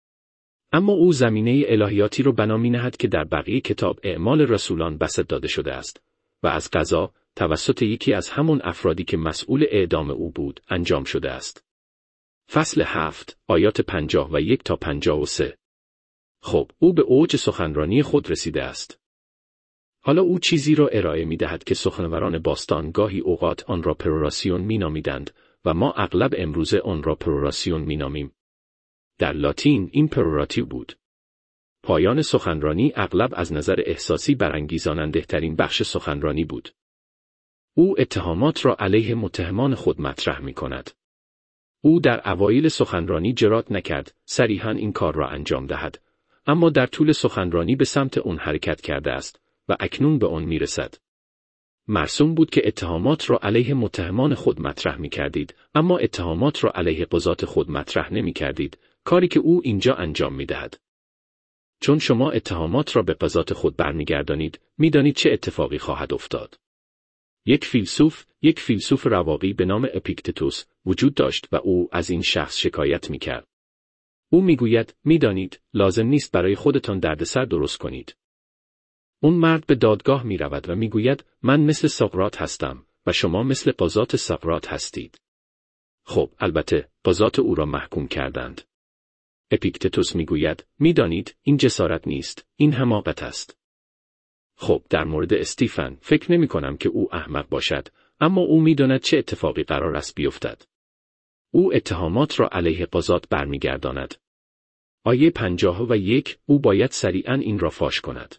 اما او زمینه الهیاتی را بنا می‌نهد که در بقیه کتاب اعمال رسولان بسط داده شده است و از قضا توسط یکی از همون افرادی که مسئول اعدام او بود انجام شده است. فصل هفت آیات پنجاه و یک تا پنجاه و سه. خب، او به اوج سخنرانی خود رسیده است. حالا او چیزی را ارائه می‌دهد که سخنوران باستان گاهی اوقات آن را پروراسیون می‌نامیدند و ما اغلب امروزه آن را پروراسیون می‌نامیم. در لاتین این پروراتیو بود. پایان سخنرانی اغلب از نظر احساسی برانگیزاننده ترین بخش سخنرانی بود. او اتهامات را علیه متهمان خود مطرح می‌کند. او در اوایل سخنرانی جرات نکرد صریحاً این کار را انجام دهد، اما در طول سخنرانی به سمت اون حرکت کرده است و اکنون به آن میرسد. مرسوم بود که اتهامات را علیه متهمان خود مطرح می‌کردید، اما اتهامات را علیه قضات خود مطرح نمی‌کردید، کاری که او اینجا انجام می‌دهد. چون شما اتهامات را به قضات خود برمیگردانید، می‌دانید چه اتفاقی خواهد افتاد. یک فیلسوف، یک فیلسوف رواقی به نام اپیکتتوس وجود داشت و او از این شخص شکایت می‌کرد. او می‌گوید، می‌دانید، لازم نیست برای خودتان دردسر درست کنید. اون مرد به دادگاه می‌رود و می‌گوید، من مثل سقراط هستم و شما مثل قضات سقراط هستید. خب، البته، قضات او را محکوم کردند. اپیکتتوس می‌گوید، می‌دانید، این جسارت نیست، این حماقت است. خب، در مورد استیفن فکر نمی‌کنم که او احمق باشد، اما او می‌داند چه اتفاقی قرار است بیفتد. او اتهامات را علیه قضات برمیگرداند. آیه پنجاه و یک او باید سریعاً این را فاش کند.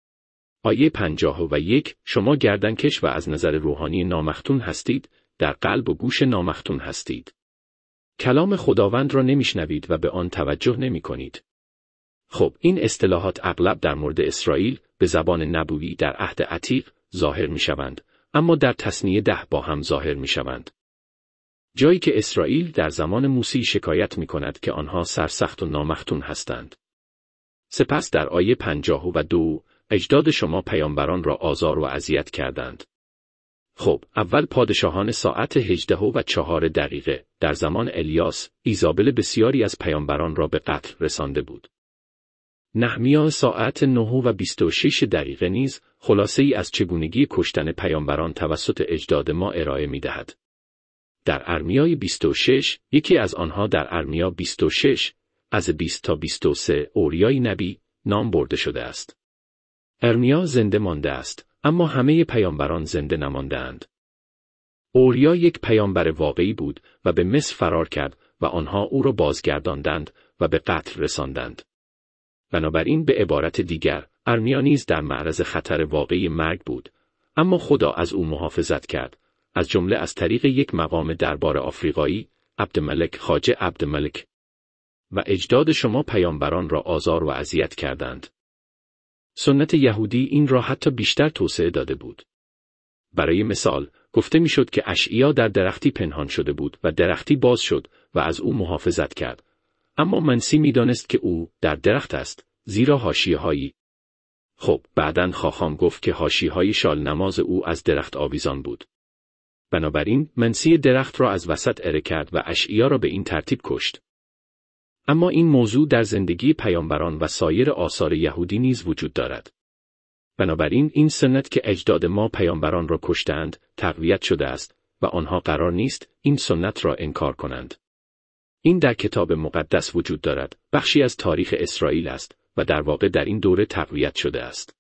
آیه پنجاه و یک شما گردنکش و از نظر روحانی نامختون هستید، در قلب و گوش نامختون هستید. کلام خداوند را نمیشنوید و به آن توجه نمی کنید. خب این اصطلاحات اغلب در مورد اسرائیل به زبان نبوی در عهد عتیق ظاهر می شوند، اما در تثنیه ده با هم ظاهر می شوند. جایی که اسرائیل در زمان موسی شکایت می کند که آنها سرسخت و نامختون هستند. سپس در آیه پنجاه و دو اجداد شما پیامبران را آزار و اذیت کردند. خب اول پادشاهان ساعت هجده و چهار دقیقه در زمان الیاس ایزابل بسیاری از پیامبران را به قتل رسانده بود. نحمیا ساعت نه و بیست و شش دقیقه نیز خلاصه ای از چگونگی کشتن پیامبران توسط اجداد ما ارائه می دهد. در ارمیای بیست و شش یکی از آنها در ارمیا بیست و شش از بیست تا بیست و سه اوریای نبی نام برده شده است. ارمیا زنده مانده است، اما همه پیامبران زنده نماندند. اوریا یک پیامبر واقعی بود و به مصر فرار کرد و آنها او را بازگرداندند و به قتل رساندند. بنابراین به عبارت دیگر، ارمیا نیز در معرض خطر واقعی مرگ بود، اما خدا از او محافظت کرد، از جمله از طریق یک مقام دربار آفریقایی، عبدملک خواجه عبدملک. و اجداد شما پیامبران را آزار و اذیت کردند. سنت یهودی این را حتی بیشتر توسعه داده بود. برای مثال، گفته میشد که اشعیا در درختی پنهان شده بود و درختی باز شد و از او محافظت کرد. اما منسی میدانست که او در درخت است، زیرا حاشیه‌هایی. خب، بعداً خاخام گفت که حاشیه‌های شال نماز او از درخت آویزان بود. بنابراین منسی درخت را از وسط اره کرد و اشعیا را به این ترتیب کشت. اما این موضوع در زندگی پیامبران و سایر آثار یهودی نیز وجود دارد. بنابراین این سنت که اجداد ما پیامبران را کشتند، تقویت شده است و آنها قرار نیست این سنت را انکار کنند. این در کتاب مقدس وجود دارد، بخشی از تاریخ اسرائیل است و در واقع در این دوره تقویت شده است.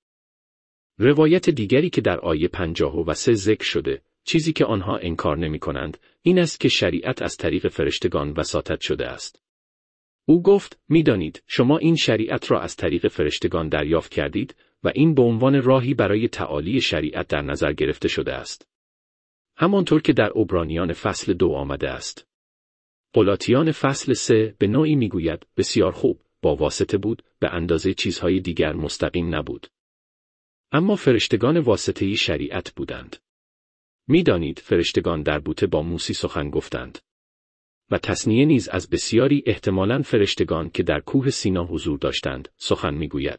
روایت دیگری که در آیه پنجاه و سه ذکر شده، چیزی که آنها انکار نمی کنند، این است که شریعت از طریق فرشتگان وساطت شده است. او گفت، می‌دانید شما این شریعت را از طریق فرشتگان دریافت کردید و این به عنوان راهی برای تعالی شریعت در نظر گرفته شده است. همانطور که در عبرانیان فصل دو آمده است. غلاطیان فصل سه به نوعی میگوید بسیار خوب، با واسطه بود، به اندازه چیزهای دیگر مستقیم نبود. اما فرشتگان واسطه‌ای شریعت بودند. می‌دانید فرشتگان در بوته با موسی سخن گفتند. و تثنیه نیز از بسیاری احتمالاً فرشتگان که در کوه سینا حضور داشتند سخن میگوید.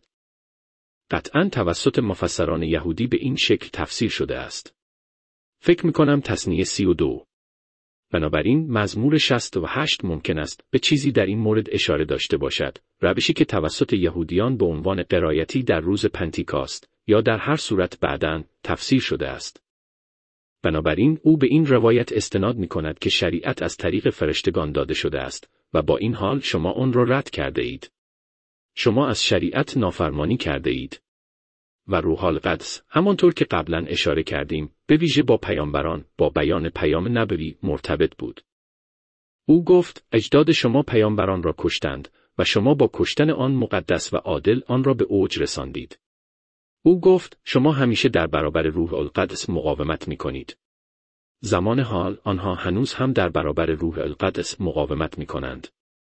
قطعاً توسط مفسران یهودی به این شکل تفسیر شده است. فکر میکنم تثنیه سی و دو. بنابراین مزمور شصت و هشت ممکن است به چیزی در این مورد اشاره داشته باشد، روشی که توسط یهودیان به عنوان قرائتی در روز پنتیکاست یا در هر صورت بعداً تفسیر شده است. بنابراین او به این روایت استناد می کند که شریعت از طریق فرشتگان داده شده است و با این حال شما آن را رد کرده اید. شما از شریعت نافرمانی کرده اید. و روح القدس، همانطور که قبلا اشاره کردیم، به ویژه با پیامبران، با بیان پیام نبوی مرتبط بود. او گفت، اجداد شما پیامبران را کشتند و شما با کشتن آن مقدس و عادل آن را به اوج رساندید. او گفت، شما همیشه در برابر روح القدس مقاومت می کنید. زمان حال آنها هنوز هم در برابر روح القدس مقاومت می کنند.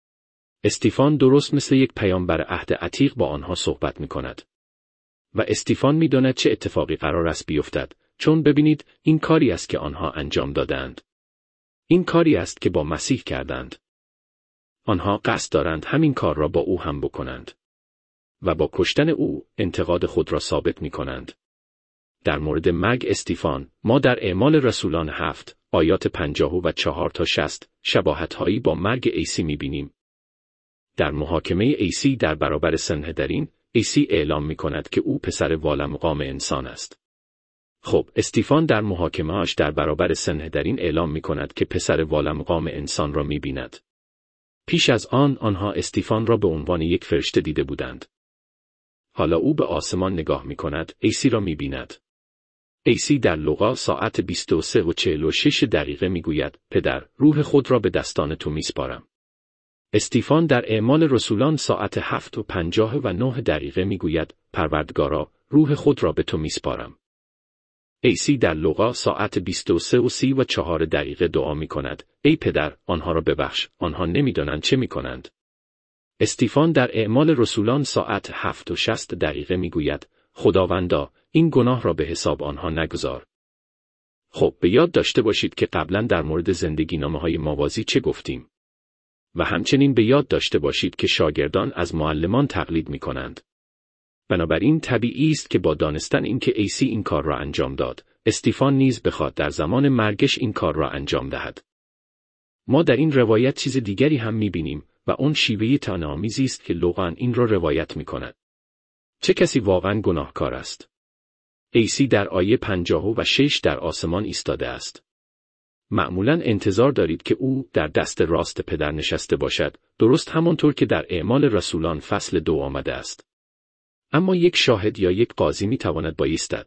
استیفان درست مثل یک پیامبر عهد عتیق با آنها صحبت می کند. و استیفان می داند چه اتفاقی قرار است بیفتد، چون ببینید این کاری است که آنها انجام دادند. این کاری است که با مسیح کردند. آنها قصد دارند همین کار را با او هم بکنند. و با کشتن او انتقاد خود را ثابت می کنند. در مورد مرگ استیفان، ما در اعمال رسولان هفت، آیات پنجاه و چهار تا شصت، شباهت‌هایی با مرگ عیسی می بینیم. در محاکمه عیسی در برابر سنهدرین، عیسی اعلام می کند که او پسر والمقام انسان است. خب، استیفان در محاکمه‌اش در برابر سنهدرین اعلام می کند که پسر والمقام انسان را می بیند. پیش از آن آنها استیفان را به عنوان یک فرشته دیده بودند. حالا او به آسمان نگاه می کند، عیسی را می بیند. عیسی در لوقا ساعت بیست و سه و چهل و شش دقیقه می گوید، پدر، روح خود را به دستان تو می سپارم. استیفان در اعمال رسولان ساعت هفت و پنجاه و نه دقیقه میگوید پروردگارا روح خود را به تو میسپارم. عیسی در لوقا ساعت بیست و سه و سی و چهار دقیقه دعا می کند ای پدر آنها را ببخش آنها نمیدانند چه می کنند. استیفان در اعمال رسولان ساعت هفت و شصت دقیقه می گوید خداوندا این گناه را به حساب آنها نگذار. خب به یاد داشته باشید که قبلا در مورد زندگی نامه های موازی چه گفتیم. و همچنین به یاد داشته باشید که شاگردان از معلمان تقلید می کنند. بنابراین طبیعی است که با دانستن اینکه عیسی این کار را انجام داد، استیفان نیز بخواد در زمان مرگش این کار را انجام دهد. ما در این روایت چیز دیگری هم می‌بینیم و اون شیوه طعنه‌آمیزی است که لوقا این را روایت می‌کند. چه کسی واقعاً گناهکار است؟ عیسی در آیه پنجاه و شش در آسمان ایستاده است. معمولاً انتظار دارید که او در دست راست پدر نشسته باشد، درست همانطور که در اعمال رسولان فصل دو آمده است. اما یک شاهد یا یک قاضی می تواند بایستد.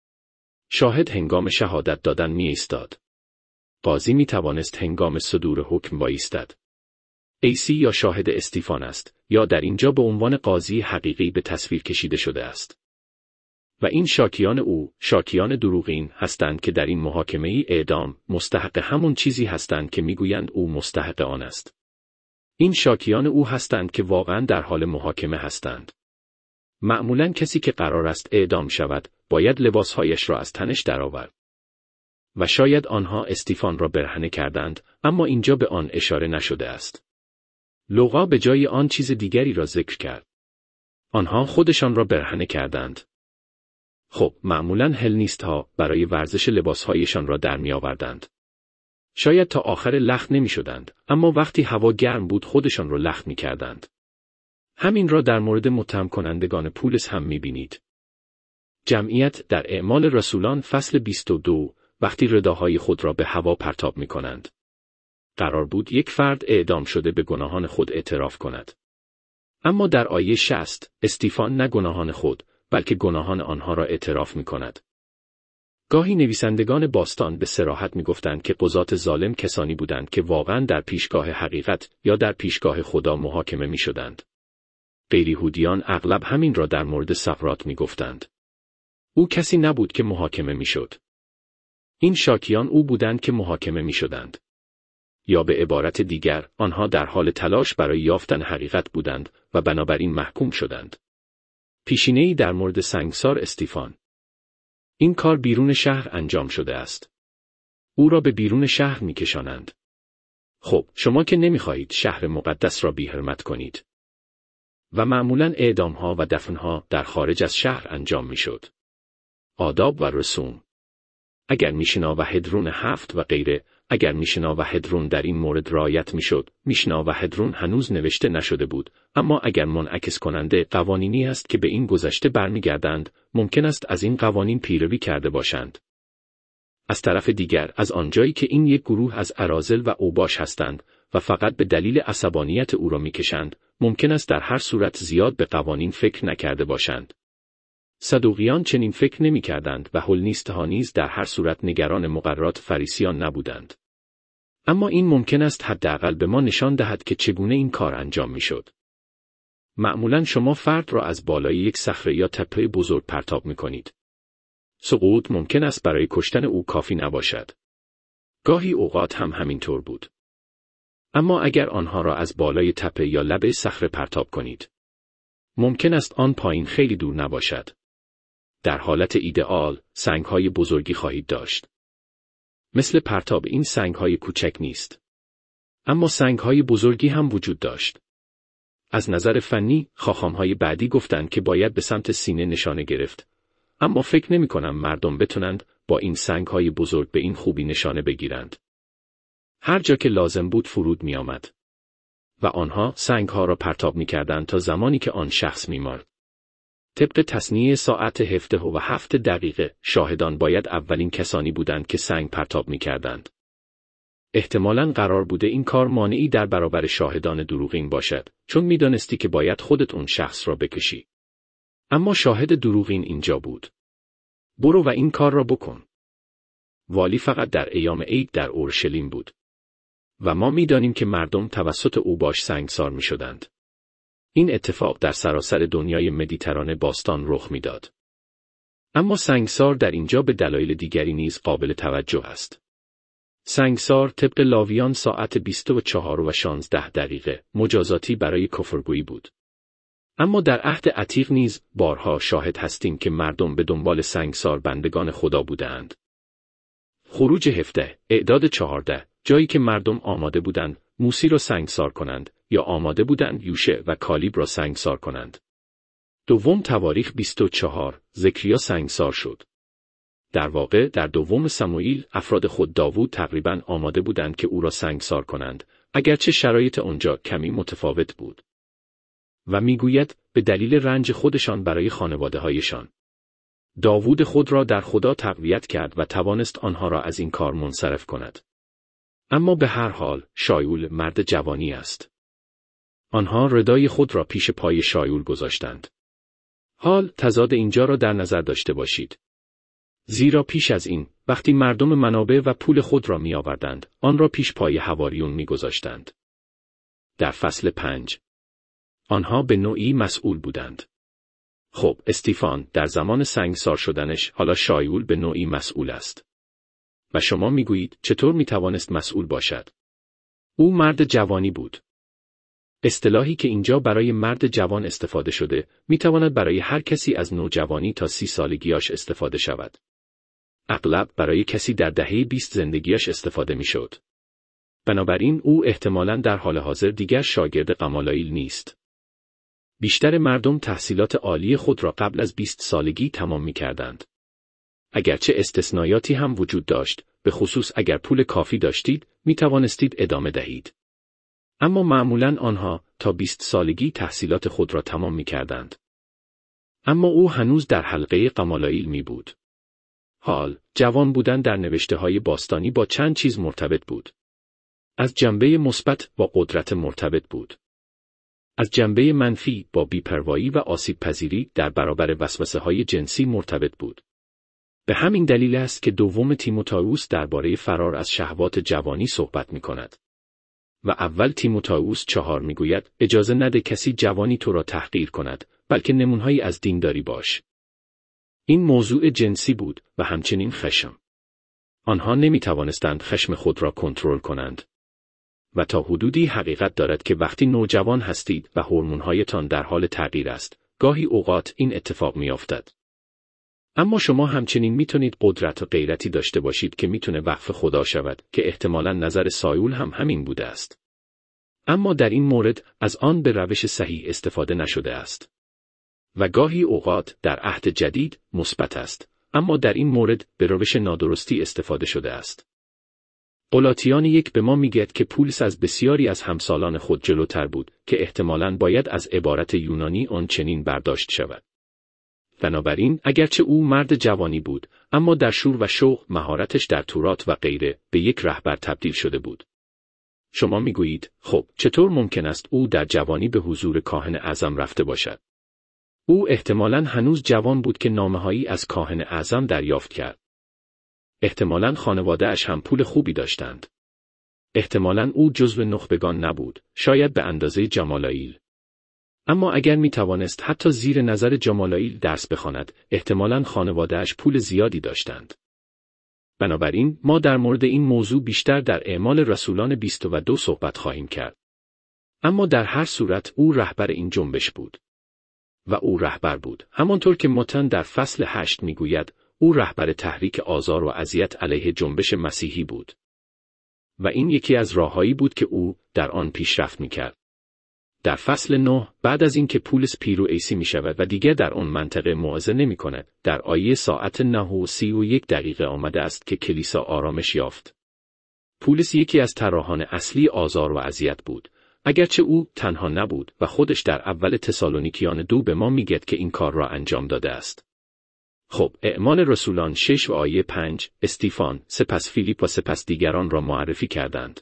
شاهد هنگام شهادت دادن می ایستاد. قاضی می توانست هنگام صدور حکم بایستد. عیسی یا شاهد استیفان است، یا در اینجا به عنوان قاضی حقیقی به تصویر کشیده شده است. و این شاکیان او، شاکیان دروغین هستند که در این محاکمه ای اعدام مستحق همون چیزی هستند که میگویند او مستحق آن است. این شاکیان او هستند که واقعا در حال محاکمه هستند. معمولاً کسی که قرار است اعدام شود، باید لباسهایش را از تنش درآورد. و شاید آنها استیفان را برهنه کردند، اما اینجا به آن اشاره نشده است. لوقا به جای آن چیز دیگری را ذکر کرد. آنها خودشان را برهنه کردند. خب، معمولاً هلنیست‌ها برای ورزش لباسهایشان را در می آوردند. شاید تا آخر لخت نمی شدند، اما وقتی هوا گرم بود خودشان را لخت می کردند. همین را در مورد متهم کنندگان پولس هم می بینید. جمعیت در اعمال رسولان فصل بیست و دو وقتی رداهای خود را به هوا پرتاب می کنند. قرار بود یک فرد اعدام شده به گناهان خود اعتراف کند. اما در آیه شصت استیفان نه گناهان خود بلکه گناهان آنها را اعتراف می کند. گاهی نویسندگان باستان به صراحت می گفتند که قضات ظالم کسانی بودند که واقعا در پیشگاه حقیقت یا در پیشگاه خدا محاکمه می شدند. غیریهودیان اغلب همین را در مورد سقراط می گفتند. او کسی نبود که محاکمه می شد. این شاکیان او بودند که محاکمه می شدند. یا به عبارت دیگر، آنها در حال تلاش برای یافتن حقیقت بودند و بنابراین محکوم شدند. پیشینه‌ای در مورد سنگسار استیفان. این کار بیرون شهر انجام شده است. او را به بیرون شهر می کشانند. خب، شما که نمی خواهید شهر مقدس را بی‌حرمت کنید. و معمولاً اعدام‌ها و دفن‌ها در خارج از شهر انجام می شد. آداب و رسوم. اگر میشنا و هدرون هفت و غیره، اگر میشنا و هدرون در این مورد رعایت میشد، میشنا و هدرون هنوز نوشته نشده بود، اما اگر منعکس کننده قوانینی است که به این گذشته برمیگردند، ممکن است از این قوانین پیروی کرده باشند. از طرف دیگر، از آنجایی که این یک گروه از اراذل و اوباش هستند و فقط به دلیل عصبانیت او را میکشند، ممکن است در هر صورت زیاد به قوانین فکر نکرده باشند. صدوقیان چنین فکر نمی کردند و هلنیست‌ها نیز در هر صورت نگران مقررات فریسیان نبودند. اما این ممکن است حداقل به ما نشان دهد که چگونه این کار انجام می شد. معمولاً شما فرد را از بالای یک صخره یا تپه بزرگ پرتاب می کنید. سقوط ممکن است برای کشتن او کافی نباشد. گاهی اوقات هم همینطور بود. اما اگر آنها را از بالای تپه یا لبه صخره پرتاب کنید، ممکن است آن پایین خیلی دور نباشد. در حالت ایدئال، سنگ‌های بزرگی خواهید داشت. مثل پرتاب این سنگ‌های کوچک نیست. اما سنگ‌های بزرگی هم وجود داشت. از نظر فنی، خاخام‌های بعدی گفتند که باید به سمت سینه نشانه گرفت. اما فکر نمی‌کنم مردم بتونند با این سنگ‌های بزرگ به این خوبی نشانه بگیرند. هر جا که لازم بود فرود می‌آمد. و آنها سنگ‌ها را پرتاب می‌کردند تا زمانی که آن شخص می‌مرد. طبق تصنیه ساعت هفده و هفت دقیقه، شاهدان باید اولین کسانی بودند که سنگ پرتاب می‌کردند. احتمالاً قرار بوده این کار مانعی در برابر شاهدان دروغین باشد، چون می‌دانستی که باید خودت اون شخص را بکشی. اما شاهد دروغین اینجا بود. برو و این کار را بکن. والی فقط در ایام عید در اورشلیم بود. و ما می‌دانیم که مردم توسط اوباش سنگسار می‌شدند. این اتفاق در سراسر دنیای مدیترانه باستان رخ می‌داد. اما سنگسار در اینجا به دلایل دیگری نیز قابل توجه است. سنگسار طبق لاویان ساعت بیست و چهار و شانزده دقیقه مجازاتی برای کفرگویی بود. اما در عهد عتیق نیز بارها شاهد هستیم که مردم به دنبال سنگسار بندگان خدا بودند. خروج هفده، اعداد چهارده، جایی که مردم آماده بودند موسی را سنگسار کنند یا آماده بودند یوشع و کالیب را سنگسار کنند. دوم تواریخ بیست و چهار، زکریا سنگسار شد. در واقع در دوم سموئیل افراد خود داوود تقریباً آماده بودند که او را سنگسار کنند، اگرچه شرایط آنجا کمی متفاوت بود. و میگوید به دلیل رنج خودشان برای خانواده‌هایشان. داوود خود را در خدا تقویت کرد و توانست آنها را از این کار منصرف کند. اما به هر حال شایول مرد جوانی است. آنها ردای خود را پیش پای شایول گذاشتند. حال تضاد اینجا را در نظر داشته باشید. زیرا پیش از این وقتی مردم منابع و پول خود را می آوردند، آن را پیش پای حواریون می گذاشتند. در فصل پنج آنها به نوعی مسئول بودند. خب استیفان در زمان سنگسار شدنش حالا شایول به نوعی مسئول است. و شما میگویید چطور میتوانست مسئول باشد؟ او مرد جوانی بود. اصطلاحی که اینجا برای مرد جوان استفاده شده میتواند برای هر کسی از نوجوانی تا سی سالگیاش استفاده شود. اغلب برای کسی در دهه بیست زندگیاش استفاده میشد. بنابراین او احتمالاً در حال حاضر دیگر شاگرد غمالائیل نیست. بیشتر مردم تحصیلات عالی خود را قبل از بیست سالگی تمام می کردند. اگرچه استثنایاتی هم وجود داشت، به خصوص اگر پول کافی داشتید، می توانستید ادامه دهید. اما معمولاً آنها تا بیست سالگی تحصیلات خود را تمام می کردند. اما او هنوز در حلقه غمالائیل می بود. حال، جوان بودن در نوشته های باستانی با چند چیز مرتبط بود. از جنبه مثبت با قدرت مرتبط بود. از جنبه منفی با بی‌پروایی و آسیب پذیری در برابر وسوسه‌های جنسی مرتبط بود. به همین دلیل است که دوم تیموتائوس درباره فرار از شهوات جوانی صحبت می‌کند. و اول تیموتائوس چهار می‌گوید اجازه نده کسی جوانی تو را تحقیر کند، بلکه نمونهایی از دینداری باش. این موضوع جنسی بود و همچنین خشم. آنها نمی‌توانستند خشم خود را کنترل کنند. و تا حدودی حقیقت دارد که وقتی نوجوان هستید و هورمون‌هایتان در حال تغییر است، گاهی اوقات این اتفاق می‌افتد. اما شما همچنین میتونید قدرت و غیرتی داشته باشید که میتونه وقف خدا شود که احتمالاً نظر سایول هم همین بوده است. اما در این مورد از آن به روش صحیح استفاده نشده است. و گاهی اوقات در عهد جدید مثبت است، اما در این مورد به روش نادرستی استفاده شده است. غلاطیان یک به ما میگوید که پولس از بسیاری از همسالان خود جلوتر بود که احتمالاً باید از عبارت یونانی آن چنین برداشت شود. بنابراین اگرچه او مرد جوانی بود، اما در شور و شوق مهارتش در تورات و غیره به یک رهبر تبدیل شده بود. شما میگویید خب چطور ممکن است او در جوانی به حضور کاهن اعظم رفته باشد؟ او احتمالاً هنوز جوان بود که نامه‌هایی از کاهن اعظم دریافت کرد. احتمالاً خانواده‌اش هم پول خوبی داشتند. احتمالاً او جزو نخبگان نبود، شاید به اندازه جمالائیل. اما اگر می توانست حتی زیر نظر جمالائیل درس بخواند، احتمالاً خانواده‌اش پول زیادی داشتند. بنابراین ما در مورد این موضوع بیشتر در اعمال رسولان بیست و دو صحبت خواهیم کرد. اما در هر صورت او رهبر این جنبش بود. و او رهبر بود، همانطور که متن در فصل هشت میگوید، او رهبر تحریک آزار و اذیت علیه جنبش مسیحی بود. و این یکی از راههایی بود که او در آن پیشرفت میکرد. در فصل نه بعد از اینکه پولس پیرو عیسی می شود و دیگر در آن منطقه موعظه نمی کند، در آیه ساعت نه و سی و یک دقیقه آمده است که کلیسا آرامش یافت. پولس یکی از طراحان اصلی آزار و اذیت بود، اگرچه او تنها نبود و خودش در اول تسالونیکیان دو به ما میگه که این کار را انجام داده است. خب اعمال رسولان شش و آیه پنج، استیفان، سپس فیلیپ و سپس دیگران را معرفی کردند.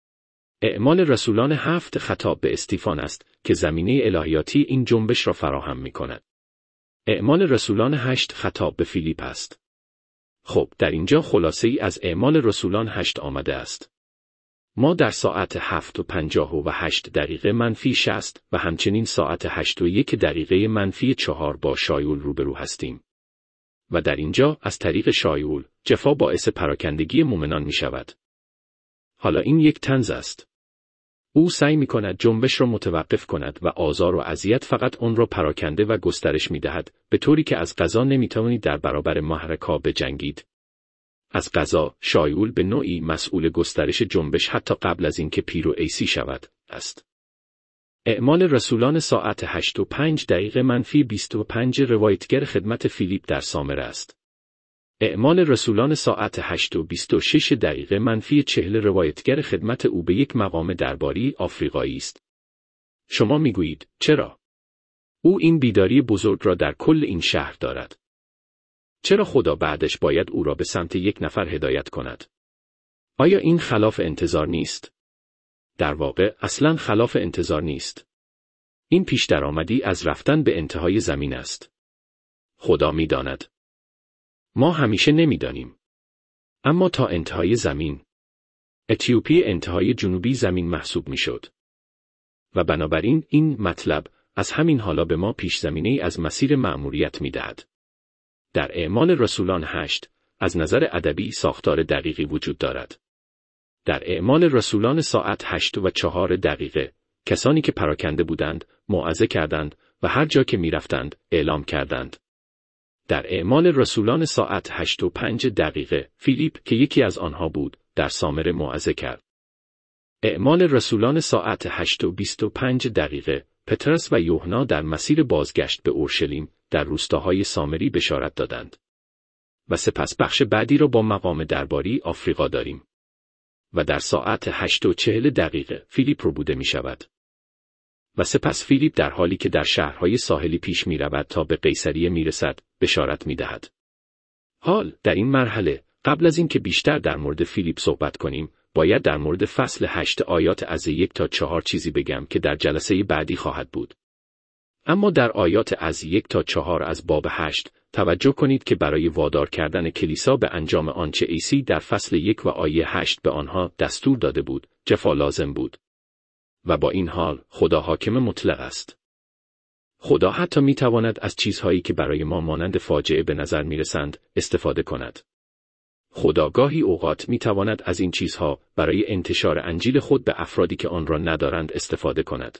اعمال رسولان هفت خطاب به استیفان است که زمینه الهیاتی این جنبش را فراهم می کند. اعمال رسولان هشت خطاب به فیلیپ است. خب در اینجا خلاصه ای از اعمال رسولان هشت آمده است. ما در ساعت هفت و پنجاه و هشت دقیقه منفی شصت و همچنین ساعت هشت و یک دقیقه منفی چهار با شایول روبرو هستیم. و در اینجا از طریق شایول جفا باعث پراکندگی مؤمنان می شود. حالا این یک طنز است. او سعی می کند جنبش را متوقف کند و آزار و اذیت فقط آن را پراکنده و گسترش می دهد، به طوری که از قضا نمی توانید در برابر محرکا بجنگید. از قضا شایول به نوعی مسئول گسترش جنبش حتی قبل از اینکه پیرو ایسی شود است. اعمال رسولان ساعت هشت و پنج دقیقه منفی بیست و پنج روایتگر خدمت فیلیپ در سامره است. اعمال رسولان ساعت هشت و بیست و شش دقیقه منفی چهل روایتگر خدمت او به یک مقام درباری آفریقایی است. شما میگویید چرا؟ او این بیداری بزرگ را در کل این شهر دارد. چرا خدا بعدش باید او را به سمت یک نفر هدایت کند؟ آیا این خلاف انتظار نیست؟ در واقع اصلاً خلاف انتظار نیست. این پیش درآمدی از رفتن به انتهای زمین است. خدا می‌داند. ما همیشه نمی‌دانیم. اما تا انتهای زمین. اتیوپی انتهای جنوبی زمین محسوب می‌شد. و بنابراین این مطلب از همین حالا به ما پیش زمینه‌ای از مسیر مأموریت می‌دهد. در اعمال رسولان هشت، از نظر ادبی ساختار دقیقی وجود دارد. در اعمال رسولان ساعت هشت و چهار دقیقه، کسانی که پراکنده بودند، موعظه کردند و هر جا که می‌رفتند، اعلام کردند. در اعمال رسولان ساعت هشت و پنج دقیقه، فیلیپ که یکی از آنها بود، در سامره موعظه کرد. اعمال رسولان ساعت هشت و بیست و پنج دقیقه، پترس و یوحنا در مسیر بازگشت به اورشلیم، در روستاهای سامری بشارت دادند. و سپس بخش بعدی را با مقام درباری آفریقا داریم. و در ساعت هشت و چهل دقیقه فیلیپ ربوده می شود. و سپس فیلیپ در حالی که در شهرهای ساحلی پیش می رود تا به قیصریه می رسد، بشارت می دهد. حال در این مرحله، قبل از اینکه بیشتر در مورد فیلیپ صحبت کنیم، باید در مورد فصل هشت آیات از یک تا چهار چیزی بگم که در جلسه بعدی خواهد بود. اما در آیات از یک تا چهار از باب هشت، توجه کنید که برای وادار کردن کلیسا به انجام آنچه عیسی در فصل یک و آیه هشت به آنها دستور داده بود، جفا لازم بود. و با این حال، خدا حاکم مطلق است. خدا حتی می تواند از چیزهایی که برای ما مانند فاجعه به نظر می رسند، استفاده کند. خدا گاهی اوقات می تواند از این چیزها برای انتشار انجیل خود به افرادی که آن را ندارند استفاده کند.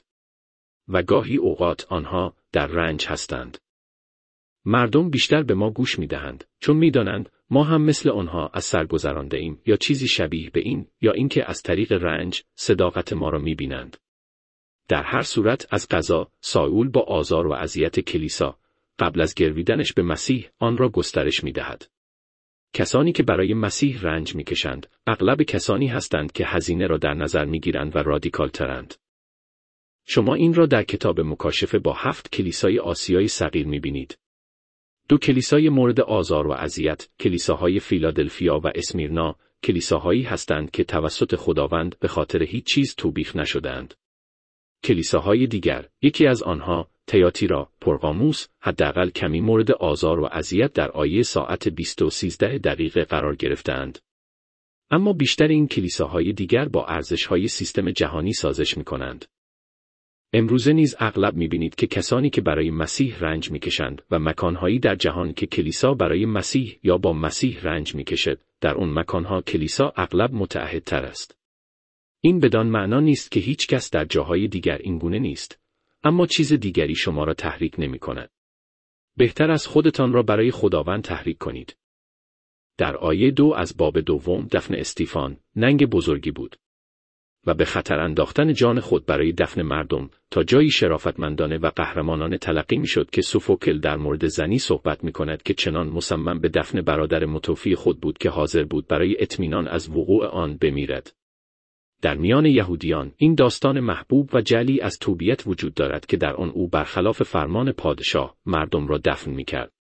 و گاهی اوقات آنها در رنج هستند. مردم بیشتر به ما گوش می دهند، چون می دانند ما هم مثل آنها از سر گذرانده ایم یا چیزی شبیه به این، یا اینکه از طریق رنج صداقت ما را می بینند. در هر صورت از قضا، ساول با آزار و اذیت کلیسا، قبل از گرویدنش به مسیح آن را گسترش می دهد. کسانی که برای مسیح رنج می کشند، اغلب کسانی هستند که هزینه را در نظر می گیرند و رادیکال ترند. شما این را در کتاب مکاشفه با هفت کلیسای آسیای صغیر می بینید. دو کلیسای مورد آزار و اذیت، کلیساهای فیلادلفیا و اسمیرنا، کلیساهایی هستند که توسط خداوند به خاطر هیچ چیز توبیخ نشدند. کلیساهای دیگر، یکی از آنها، تیاتیرا، پرقاموس، حداقل کمی مورد آزار و اذیت در آیه ساعت بیست و سیزده دقیقه قرار گرفتند. اما بیشتر این کلیساهای دیگر با ارزش‌های سیستم جهانی سازش می‌کنند. امروزه نیز اغلب می‌بینید که کسانی که برای مسیح رنج می‌کشند و مکانهایی در جهان که کلیسا برای مسیح یا با مسیح رنج می‌کشد، در اون مکانها کلیسا اغلب متعهدتر است. این بدان معنا نیست که هیچ کس در جاهای دیگر اینگونه نیست، اما چیز دیگری شما را تحریک نمی‌کند. بهتر از خودتان را برای خداوند تحریک کنید. در آیه دو از باب دوم دفن استیفان ننگ بزرگی بود و به خطر انداختن جان خود برای دفن مردم تا جایی شرافتمندانه و قهرمانانه تلقی میشد که سوفوکل در مورد زنی صحبت می‌کند که چنان مصمم به دفن برادر متوفی خود بود که حاضر بود برای اطمینان از وقوع آن بمیرد. در میان یهودیان این داستان محبوب و جلی از توبیت وجود دارد که در آن او برخلاف فرمان پادشاه مردم را دفن می‌کرد.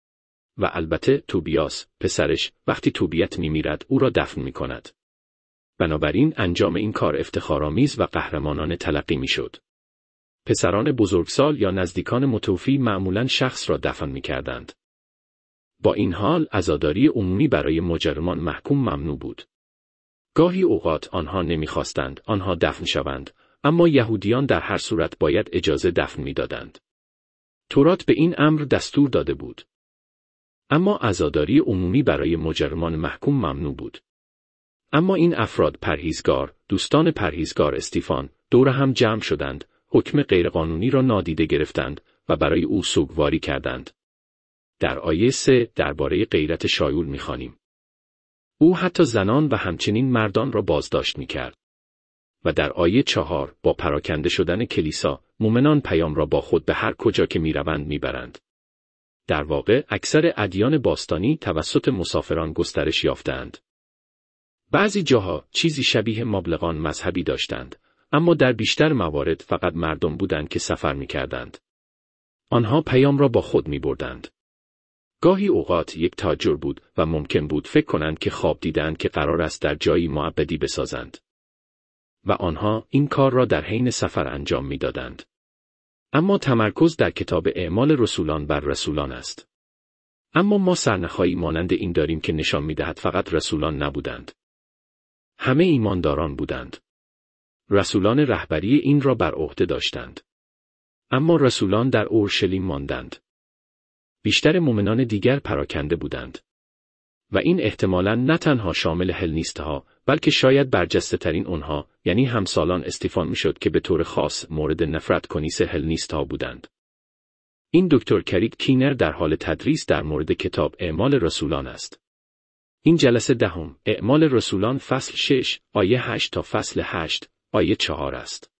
و البته توبیاس پسرش وقتی توبیت می‌میرد او را دفن می‌کند. بنابراین انجام این کار افتخارآمیز و قهرمانانه تلقی می‌شد. پسران بزرگسال یا نزدیکان متوفی معمولاً شخص را دفن می‌کردند. با این حال عزاداری عمومی برای مجرمان محکوم ممنوع بود. گاهی اوقات آنها نمیخواستند آنها دفن شوند، اما یهودیان در هر صورت باید اجازه دفن میدادند. تورات به این امر دستور داده بود. اما عزاداری عمومی برای مجرمان محکوم ممنوع بود. اما این افراد پرهیزگار، دوستان پرهیزگار استیفان، دور هم جمع شدند، حکم غیرقانونی را نادیده گرفتند و برای او سوگواری کردند. در آیه سه درباره غیرت شایول می‌خوانیم. او حتی زنان و همچنین مردان را بازداشت می‌کرد. و در آیه چهار با پراکنده شدن کلیسا، مؤمنان پیام را با خود به هر کجا که می‌روند می‌برند. در واقع اکثر ادیان باستانی توسط مسافران گسترش یافتند. بعضی جاها چیزی شبیه مبلغان مذهبی داشتند، اما در بیشتر موارد فقط مردم بودند که سفر می‌کردند. آنها پیام را با خود می‌بردند. گاهی اوقات یک تاجر بود و ممکن بود فکر کنند که خواب دیدند که قرار است در جایی معبدی بسازند. و آنها این کار را در حین سفر انجام می‌دادند. اما تمرکز در کتاب اعمال رسولان بر رسولان است. اما ما سرنخهایی مانند این داریم که نشان می‌دهد فقط رسولان نبودند. همه ایمانداران بودند. رسولان رهبری این را بر عهده داشتند. اما رسولان در اورشلیم ماندند. بیشتر مؤمنان دیگر پراکنده بودند. و این احتمالاً نه تنها شامل هلنیستها، بلکه شاید برجسته ترین آنها، یعنی همسالان استیفان میشد که به طور خاص مورد نفرت کنیس هلنیستها بودند. این دکتر کریک کینر در حال تدریس در مورد کتاب اعمال رسولان است. این جلسه دهم، اعمال رسولان فصل شش، آیه هشت تا فصل هشت، آیه چهار است.